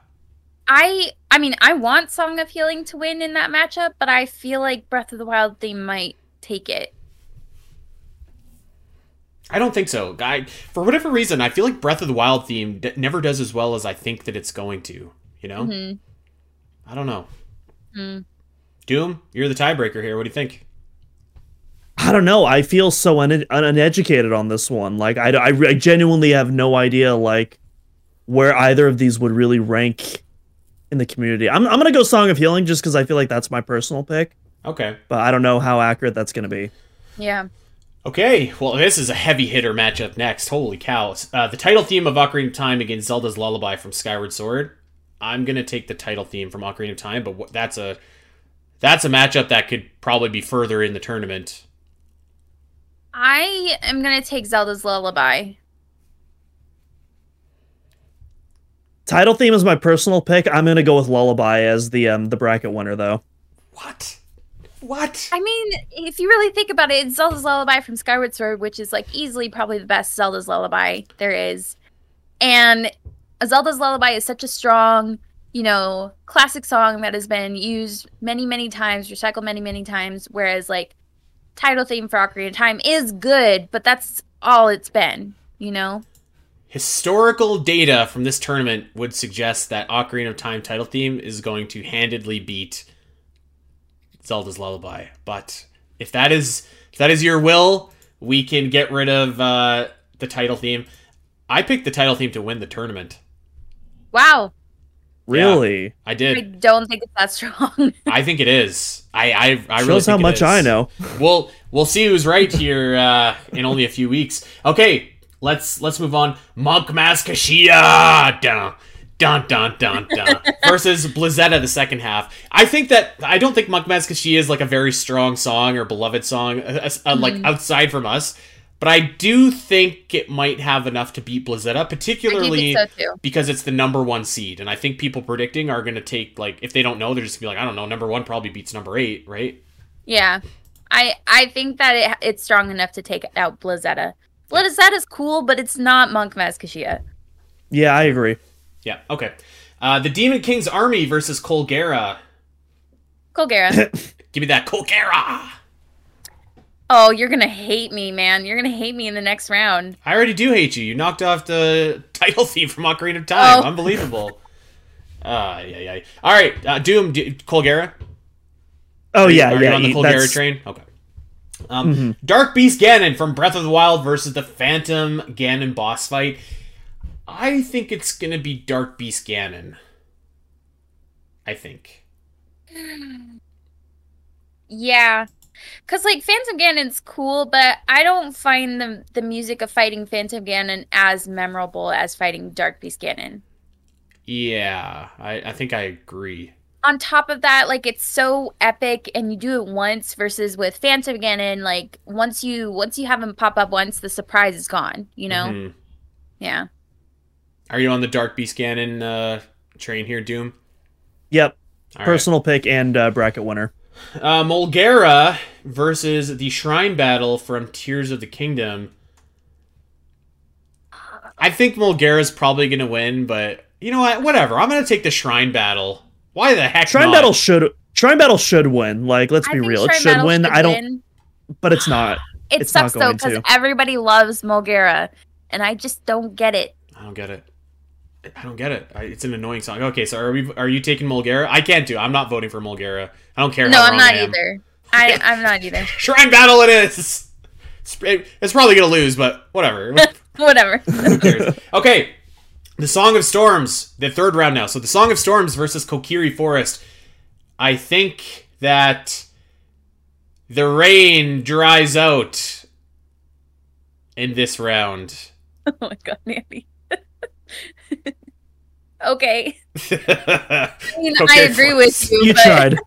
I mean, I want Song of Healing to win in that matchup, but I feel like Breath of the Wild theme might take it. I don't think so. For whatever reason, I feel like Breath of the Wild theme never does as well as I think that it's going to, you know? I don't know. Doom, you're the tiebreaker here. What do you think? I don't know. I feel so uneducated on this one. Like, I genuinely have no idea, like, where either of these would really rank in the community. I'm going to go Song of Healing just because I feel like that's my personal pick. Okay. But I don't know how accurate that's going to be. Yeah. Okay, well, this is a heavy hitter matchup next. Holy cow. The title theme of Ocarina of Time against Zelda's Lullaby from Skyward Sword. I'm going to take the title theme from Ocarina of Time, but that's a matchup that could probably be further in the tournament. I am going to take Zelda's Lullaby. Title theme is my personal pick. I'm going to go with Lullaby as the bracket winner, though. What? I mean, if you really think about it, it's Zelda's Lullaby from Skyward Sword, which is like easily probably the best Zelda's Lullaby there is. And Zelda's Lullaby is such a strong, classic song that has been used many, many times, recycled many, many times. Whereas like title theme for Ocarina of Time is good, but that's all it's been, Historical data from this tournament would suggest that Ocarina of Time title theme is going to handedly beat Zelda's Lullaby. But if that is your will, we can get rid of the title theme. I picked the title theme to win the tournament. Wow. Really? Yeah, I did. I don't think it's that strong. I think it is. I really shows think how much I know. We'll see who's right here in only a few weeks. Okay, let's move on. Monk Mask Kashia! Dun, dun, dun, dun, dun. Versus Blizzetta the second half. I don't think Monk Mask Kashia is like a very strong song or beloved song, like outside from us. But I do think it might have enough to beat Blizzetta, particularly because it's the number 1 seed. And I think people predicting are going to take, like, if they don't know, they're just going to be like, I don't know, number 1 probably beats number 8, right? Yeah. I think that it's strong enough to take out Blizzetta. Blizzetta's cool, but it's not Monk Mask Kashia. Yeah, I agree. Yeah, okay. The Demon King's Army versus Colgera. Colgera. Give me that Colgera! Oh, you're going to hate me, man. You're going to hate me in the next round. I already do hate you. You knocked off the title theme from Ocarina of Time. Oh. Unbelievable. Yeah. All right, Doom, Colgera? Oh, yeah. Are you on the Colgera train? Okay. Dark Beast Ganon from Breath of the Wild versus the Phantom Ganon boss fight. I think it's going to be Dark Beast Ganon. I think. Yeah. Because, like, Phantom Ganon's cool, but I don't find the music of fighting Phantom Ganon as memorable as fighting Dark Beast Ganon. Yeah, I think I agree. On top of that, like, it's so epic, and you do it once, versus with Phantom Ganon, like, once you have him pop up once, the surprise is gone, Mm-hmm. Yeah. Are you on the Dark Beast Ganon train here, Doom? Yep. All personal pick and bracket winner. Molgera versus the Shrine Battle from Tears of the Kingdom. I think Molgera's probably going to win, but you know what? Whatever. I'm going to take the Shrine Battle. Why the heck Shrine not? Shrine Battle should win. Like, let's be real. It should win. But it's not. It sucks though because everybody loves Molgera, and I just don't get it. I don't get it. It's an annoying song. Okay, so are you taking Molgera? I can't do. I'm not voting for Molgera. I don't care. No, I'm not either. I'm not either. Shrine Battle it is. It's probably gonna lose, but whatever. Whatever. Okay, the Song of Storms, the third round now. So the Song of Storms versus Kokiri Forest. I think that the rain dries out in this round. Oh my god, Nanny. Okay. I mean, I agree with you. You tried.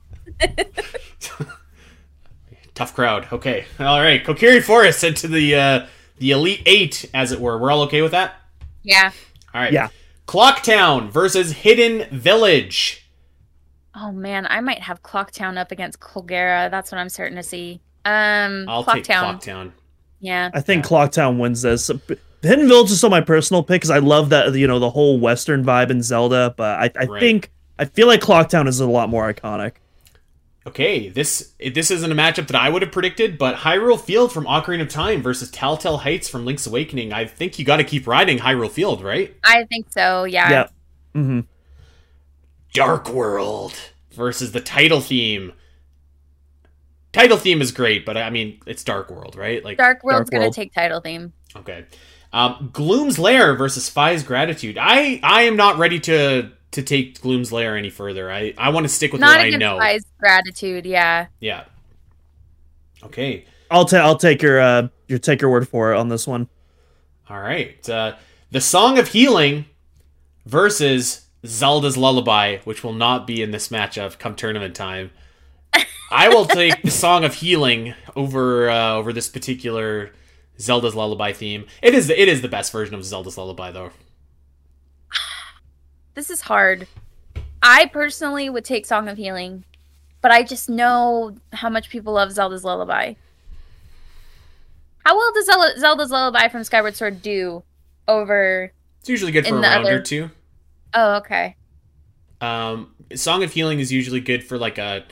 Tough crowd. Okay. All right. Kokiri Forest into the Elite Eight, as it were. We're all okay with that? Yeah. All right. Yeah. Clocktown versus Hidden Village. Oh man, I might have Clocktown up against Colgera. That's what I'm starting to see. I'll take Clocktown. Yeah. I think Clocktown wins this. Hidden Village is still my personal pick because I love that, the whole Western vibe in Zelda, but I feel like Clocktown is a lot more iconic. Okay, this isn't a matchup that I would have predicted, but Hyrule Field from Ocarina of Time versus Telltale Heights from Link's Awakening. I think you got to keep riding Hyrule Field, right? I think so, yeah. Yeah. Mm-hmm. Dark World versus the title theme. Title theme is great, but I mean, it's Dark World, right? Like Dark World's going to take title theme. Okay. Gloom's Lair versus Fi's Gratitude. I am not ready to take Gloom's Lair any further. I want to stick with what I know. Fi's Gratitude, yeah. Yeah. Okay. I'll take your take your word for it on this one. All right. The Song of Healing versus Zelda's Lullaby, which will not be in this matchup come tournament time. I will take the Song of Healing over this particular Zelda's Lullaby theme. It is the best version of Zelda's Lullaby, though. This is hard. I personally would take Song of Healing, but I just know how much people love Zelda's Lullaby. How well does Zelda's Lullaby from Skyward Sword do over... It's usually good for a round or two. Oh, okay. Song of Healing is usually good for like a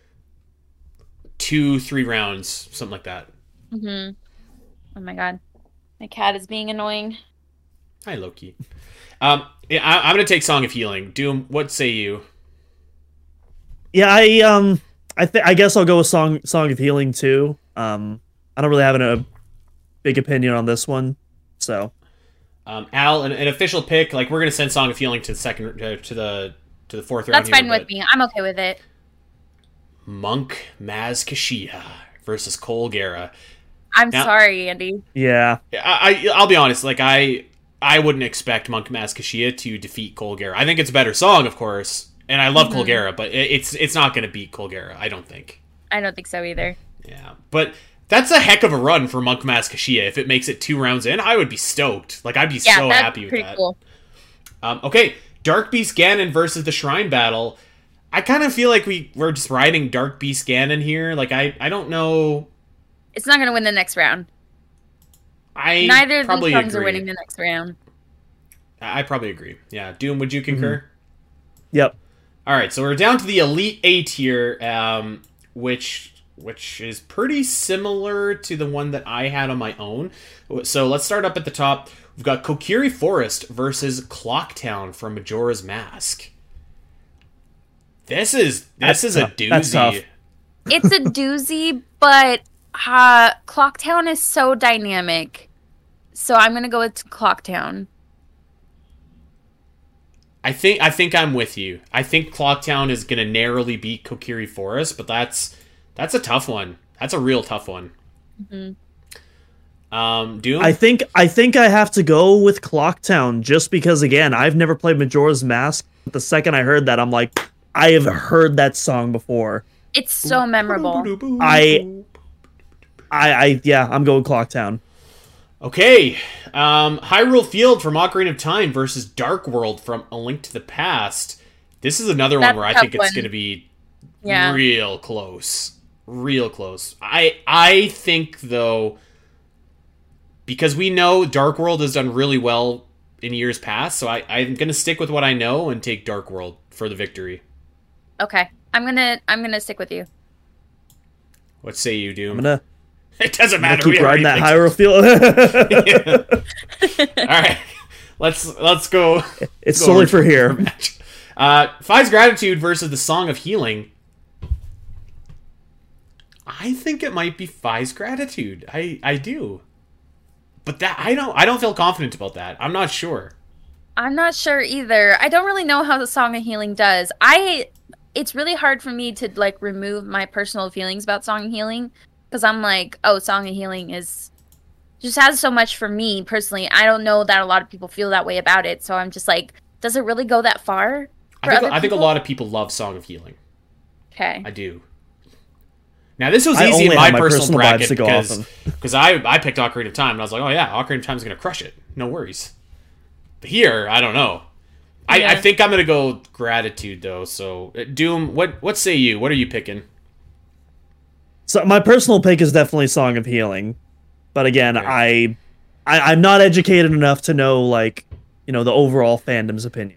2-3 rounds, something like that. Mm-hmm. Oh my god. My cat is being annoying. Hi, Loki. I'm going to take Song of Healing. Doom, what say you? Yeah, I guess I'll go with Song of Healing too. I don't really have a big opinion on this one, so. Al, an official pick. Like, we're going to send Song of Healing to the second to the fourth round. That's fine with me. I'm okay with it. Monk Maz Kashia versus Cole Guerra. I'm sorry, Andy. Yeah. I'll be honest. Like, I wouldn't expect Monk Maz Kashia to defeat Cole Guerra. I think it's a better song, of course, and I love Cole Guerra, but it's not going to beat Cole Guerra. I don't think. I don't think so either. Yeah, but that's a heck of a run for Monk Maz Kashia. If it makes it 2 rounds in, I would be stoked. Like, I'd be so happy with that. Cool. Okay, Dark Beast Ganon versus the Shrine Battle. I kind of feel like we're just riding Dark Beast Ganon here. Like, I don't know. It's not going to win the next round. Neither of these songs are winning the next round. I probably agree. Yeah, Doom, would you concur? Mm-hmm. Yep. All right, so we're down to the Elite 8 here, which is pretty similar to the one that I had on my own. So let's start up at the top. We've got Kokiri Forest versus Clocktown from Majora's Mask. This is a doozy. That's tough. It's a doozy, but Clocktown is so dynamic. So I'm going to go with Clocktown. I think I'm with you. I think Clocktown is going to narrowly beat Kokiri Forest, but that's a tough one. That's a real tough one. Mm-hmm. Doom? I think I have to go with Clocktown just because, again, I've never played Majora's Mask. But the second I heard that, I'm like, I have heard that song before. It's so memorable. I'm going Clocktown. Okay. Hyrule Field from Ocarina of Time versus Dark World from A Link to the Past. This is another one where I think it's going to be real close. Real close. I think, though, because we know Dark World has done really well in years past, so I'm going to stick with what I know and take Dark World for the victory. Okay. I'm gonna stick with you. What say you, Doom? It doesn't matter. Keep riding that Hyrule Field. All right, let's go. It's solely for here. Fi's Gratitude versus the Song of Healing. I think it might be Fi's Gratitude. I do, but that I don't feel confident about that. I'm not sure. I'm not sure either. I don't really know how the Song of Healing does. It's really hard for me to like remove my personal feelings about Song of Healing. Because I'm like, oh, Song of Healing just has so much for me personally. I don't know that a lot of people feel that way about it. So I'm just like, does it really go that far? I think a lot of people love Song of Healing. Okay. I do. Now, this was easy in my personal bracket because I picked Ocarina of Time and I was like, oh yeah, Ocarina of Time is going to crush it. No worries. But here, I don't know. I think I'm going to go Gratitude, though. So, Doom, what say you? What are you picking? So my personal pick is definitely Song of Healing, but again, okay. I'm not educated enough to know like the overall fandom's opinions.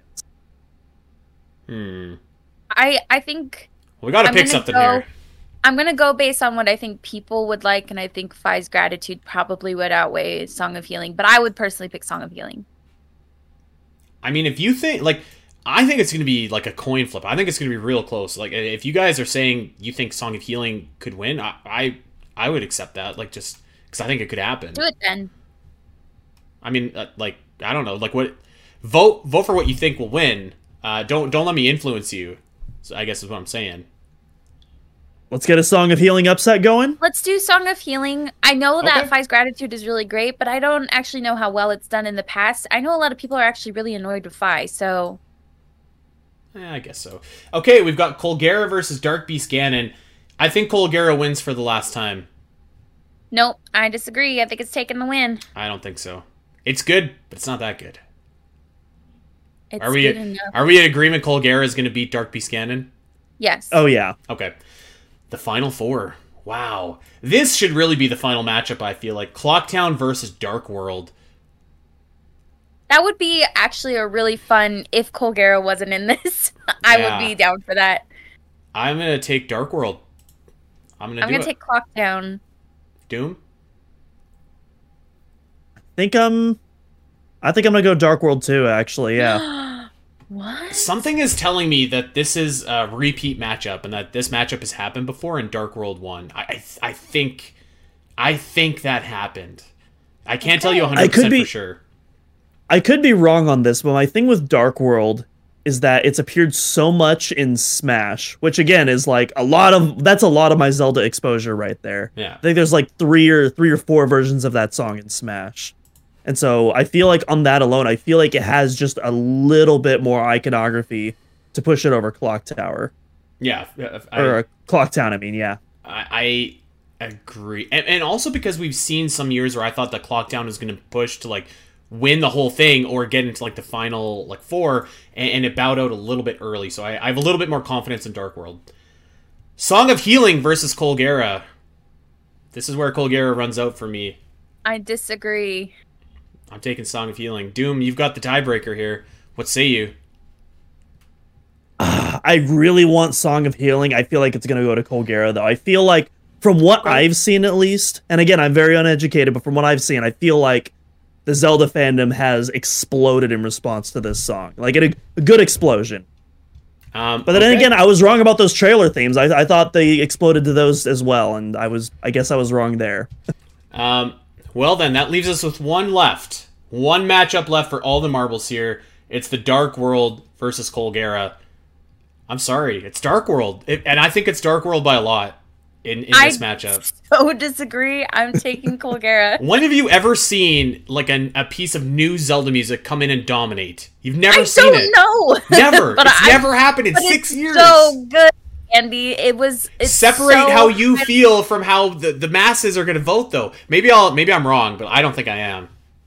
I think we got to pick something here. I'm gonna go based on what I think people would like, and I think Fi's Gratitude probably would outweigh Song of Healing, but I would personally pick Song of Healing. I mean, if you think I think it's going to be like a coin flip. I think it's going to be real close. Like, if you guys are saying you think Song of Healing could win, I would accept that. Like, just because I think it could happen. Do it then. I mean, I don't know. Like, what? Vote for what you think will win. Don't let me influence you. So I guess is what I'm saying. Let's get a Song of Healing upset going. Let's do Song of Healing. I know that Okay. Phi's Gratitude is really great, but I don't actually know how well it's done in the past. I know a lot of people are actually really annoyed with Phi, so... I guess so. Okay, we've got Colgera versus Dark Beast Ganon. I think Colgera wins for the last time. Nope, I disagree. I think it's taking the win. I don't think so. It's good, but it's not that good. It's Are we good enough. are we in agreement Colgera is going to beat Dark Beast Ganon? Yes. Oh yeah. Okay. The Final Four. Wow. This should really be the final matchup, I feel like. Clocktown versus Dark World. That would be actually a really fun if Colgera wasn't in this. I Yeah. would be down for that. I'm going to take Dark World. I'm going I'm to going to take Clock Down. Doom? I think I'm gonna go Dark World too, actually, yeah. What? Something is telling me that this is a repeat matchup and that this matchup has happened before and Dark World won. I think that happened. I can't tell you 100% I could be- for sure. I could be wrong on this, but my thing with Dark World is that it's appeared so much in Smash, which again is like that's a lot of my Zelda exposure right there. Yeah. I think there's like three or four versions of that song in Smash. And so I feel like on that alone, I feel like it has just a little bit more iconography to push it over Clock Tower. Yeah. Or Clock Town, I mean, yeah. I agree. And also because we've seen some years where I thought that Clocktown was going to push to like win the whole thing or get into like the final like four and it bowed out a little bit early. So I have a little bit more confidence in Dark World. Song of Healing versus Colgera. This is where Colgera runs out for me. I disagree. I'm taking Song of Healing. Doom, you've got the tiebreaker here. What say you? I really want Song of Healing. I feel like it's going to go to Colgera, though. I feel like, from what I've seen at least, and again, I'm very uneducated, but from what I've seen, I feel like the Zelda fandom has exploded in response to this song. Like, a good explosion. But then again, I was wrong about those trailer themes. I thought they exploded to those as well, and I guess I was wrong there. Well then, that leaves us with one left. One matchup left for all the marbles here. It's the Dark World versus Colgera. I'm sorry, it's Dark World. And I think it's Dark World by a lot in this matchup. I so disagree. I'm taking Colgera. When have you ever seen like a piece of new Zelda music come in and dominate? You've never I seen it. don't know. Never. But It's never happened in 6 it's years. So good, Andy. It's Separate so how you good. feel from how the masses are going to vote, though. Maybe I'm wrong, but I don't think I am.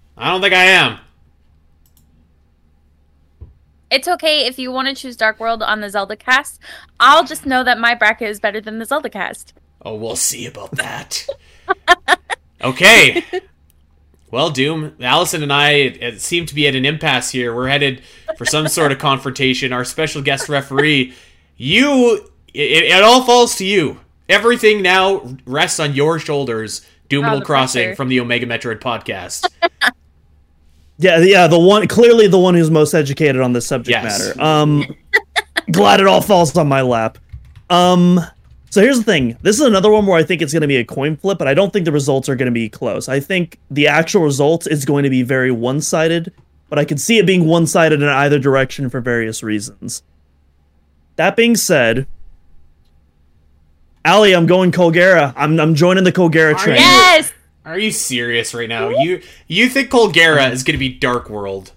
It's okay if you want to choose Dark World on the Zelda cast. I'll just know that my bracket is better than the Zelda cast. Oh, we'll see about that. Okay. Well, Doom, Allison and I seem to be at an impasse here. We're headed for some sort of confrontation. Our special guest referee, it all falls to you. Everything now rests on your shoulders. Doom Oh, Animal the Crossing pressure. from the Omega Metroid podcast. Yeah, clearly the one who's most educated on this subject Yes. matter. Glad it all falls on my lap. So here's the thing. This is another one where I think it's going to be a coin flip, but I don't think the results are going to be close. I think the actual result is going to be very one-sided, but I can see it being one-sided in either direction for various reasons. That being said, Allie, I'm going Colgera. I'm joining the Colgera train. Yes! Are you serious right now? You think Colgera is going to be Dark World?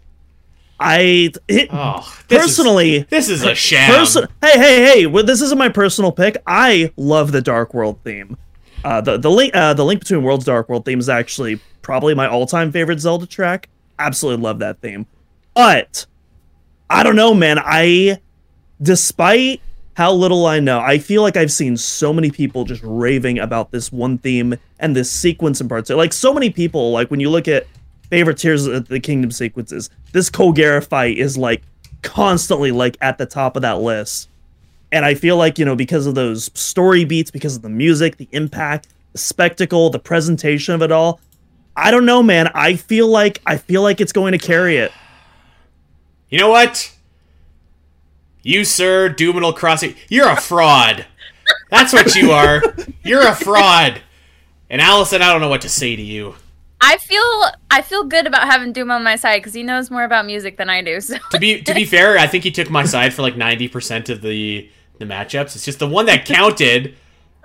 Personally, this is a sham. Hey! Well, this isn't my personal pick. I love the Dark World theme. The Link Between Worlds Dark World theme is actually probably my all-time favorite Zelda track. Absolutely love that theme. But I don't know, man. Despite how little I know, I feel like I've seen so many people just raving about this one theme and this sequence in particular. Like, so many people, like, when you look at favorite tiers of the Kingdom sequences, this Colgera fight is, like, constantly, like, at the top of that list. And I feel like, because of those story beats, because of the music, the impact, the spectacle, the presentation of it all, I don't know, man. I feel like it's going to carry it. You know what? You, sir, Doom Animal Crossing, you're a fraud. That's what you are. You're a fraud. And Allison, I don't know what to say to you. I feel good about having Doom on my side because he knows more about music than I do. So. To be fair, I think he took my side for like 90% of the matchups. It's just the one that counted.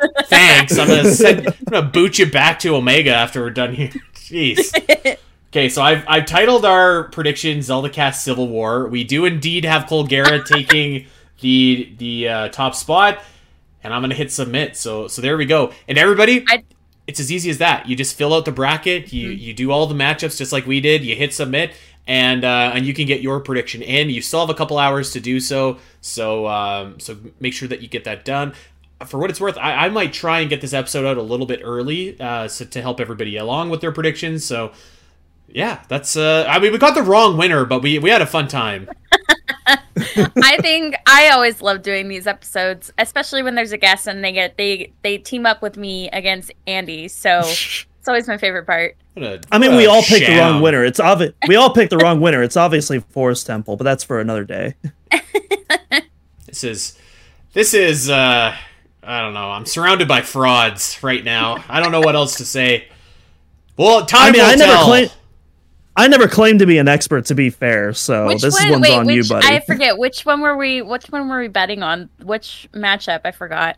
Thanks. I'm gonna boot you back to Omega after we're done here. Jeez. Okay, so I've titled our prediction Zelda Cast Civil War. We do indeed have Colgera taking the top spot, and I'm gonna hit submit. So there we go. And everybody, it's as easy as that. You just fill out the bracket. You do all the matchups just like we did. You hit submit, and you can get your prediction in. You still have a couple hours to do so. So make sure that you get that done. For what it's worth, I might try and get this episode out a little bit early, so to help everybody along with their predictions. So. Yeah, that's I mean, we got the wrong winner, but we had a fun time. I think I always love doing these episodes, especially when there's a guest and they team up with me against Andy. So it's always my favorite part. We all picked the wrong winner. It's obvious. We all picked the wrong winner. It's obviously Forest Temple, but that's for another day. This is I don't know. I'm surrounded by frauds right now. I don't know what else to say. Well, time will tell. I never claimed to be an expert, to be fair. So one's on you, buddy. I forget which one were we betting on? Which matchup? I forgot.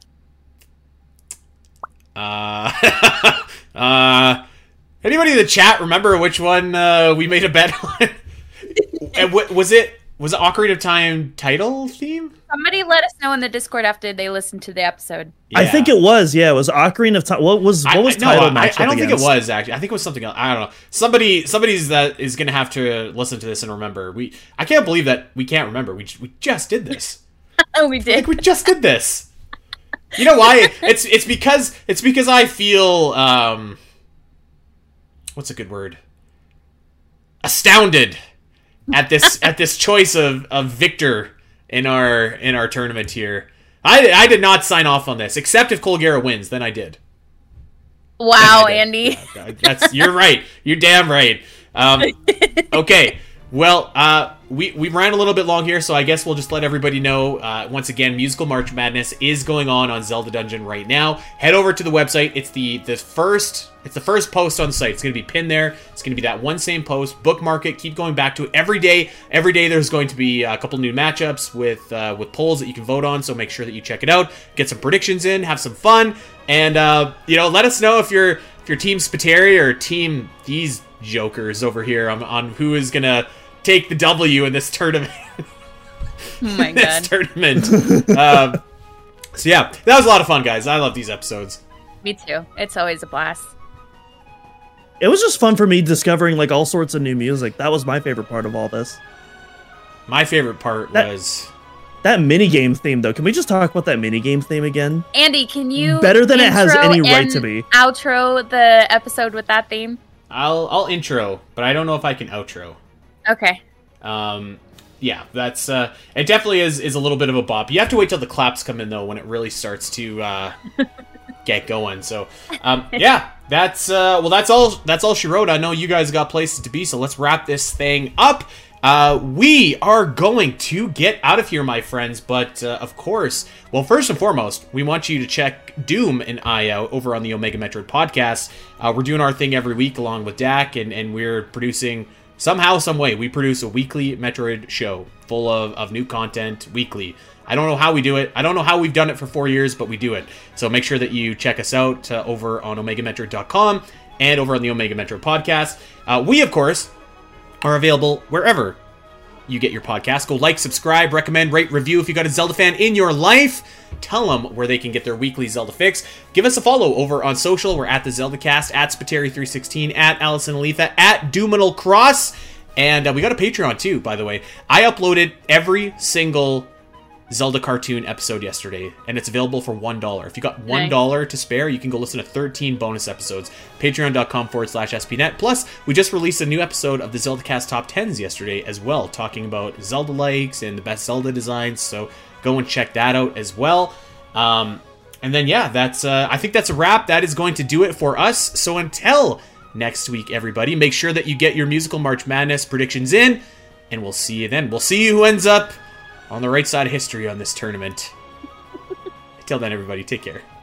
Anybody in the chat remember which one we made a bet on? And was it Ocarina of Time title theme? Somebody let us know in the Discord after they listened to the episode. Yeah. I think it was. Yeah, it was Ocarina of Time. What was title match? I don't think it was actually. I think it was something else. I don't know. Somebody's that is going to have to listen to this and remember. I can't believe that we can't remember. We just did this. We did. Like, we just did this. You know why? It's because I feel what's a good word? Astounded at this choice of Victor in our tournament here. I did not sign off on this, except if Colgera wins, then I did. Wow, Andy. You're right. You're damn right. Okay. Well, we ran a little bit long here, so I guess we'll just let everybody know, once again, Musical March Madness is going on Zelda Dungeon right now. Head over to the website. It's the first post on the site. It's going to be pinned there. It's going to be that one same post. Bookmark it. Keep going back to it every day. Every day there's going to be a couple new matchups with polls that you can vote on, so make sure that you check it out. Get some predictions in. Have some fun. And, let us know if you're Team Spiteri or Team these jokers over here on who is going to take the W in this tournament. Oh my God. This tournament. So yeah, that was a lot of fun, guys. I love these episodes. Me too. It's always a blast. It was just fun for me discovering all sorts of new music. That was my favorite part of all this. My favorite part was that minigame theme, though. Can we just talk about that minigame theme again? Andy, can you better than it has any right to be outro the episode with that theme? I'll intro, but I don't know if I can outro. Okay. Yeah, that's it definitely is a little bit of a bop. You have to wait till the claps come in though when it really starts to get going. So yeah, that's all she wrote. I know you guys got places to be, so let's wrap this thing up. We are going to get out of here, my friends, but of course, well, first and foremost, we want you to check Doom and I out over on the Omega Metroid podcast. We're doing our thing every week along with Dak, and we're producing, somehow, some way, we produce a weekly Metroid show full of new content weekly. I don't know how we do it. I don't know how we've done it for 4 years, but we do it. So make sure that you check us out over on OmegaMetroid.com and over on the Omega Metroid podcast. We, of course, are available wherever you get your podcast. Go like, subscribe, recommend, rate, review. If you got a Zelda fan in your life, tell them where they can get their weekly Zelda fix. Give us a follow over on social. We're at the ZeldaCast, at Spiteri316, at Allison Aletha, at Doominal Cross, and we got a Patreon too, by the way. I uploaded every single Zelda cartoon episode yesterday, and it's available for $1. If you got $1 to spare, you can go listen to 13 bonus episodes. Patreon.com/SPNet. Plus, we just released a new episode of the ZeldaCast Top 10s yesterday as well, talking about Zelda likes and the best Zelda designs, so go and check that out as well. And then, yeah, that's I think that's a wrap. That is going to do it for us. So until next week, everybody, make sure that you get your Musical March Madness predictions in, and we'll see you then. We'll see who ends up on the right side of history on this tournament. Until then, everybody, take care.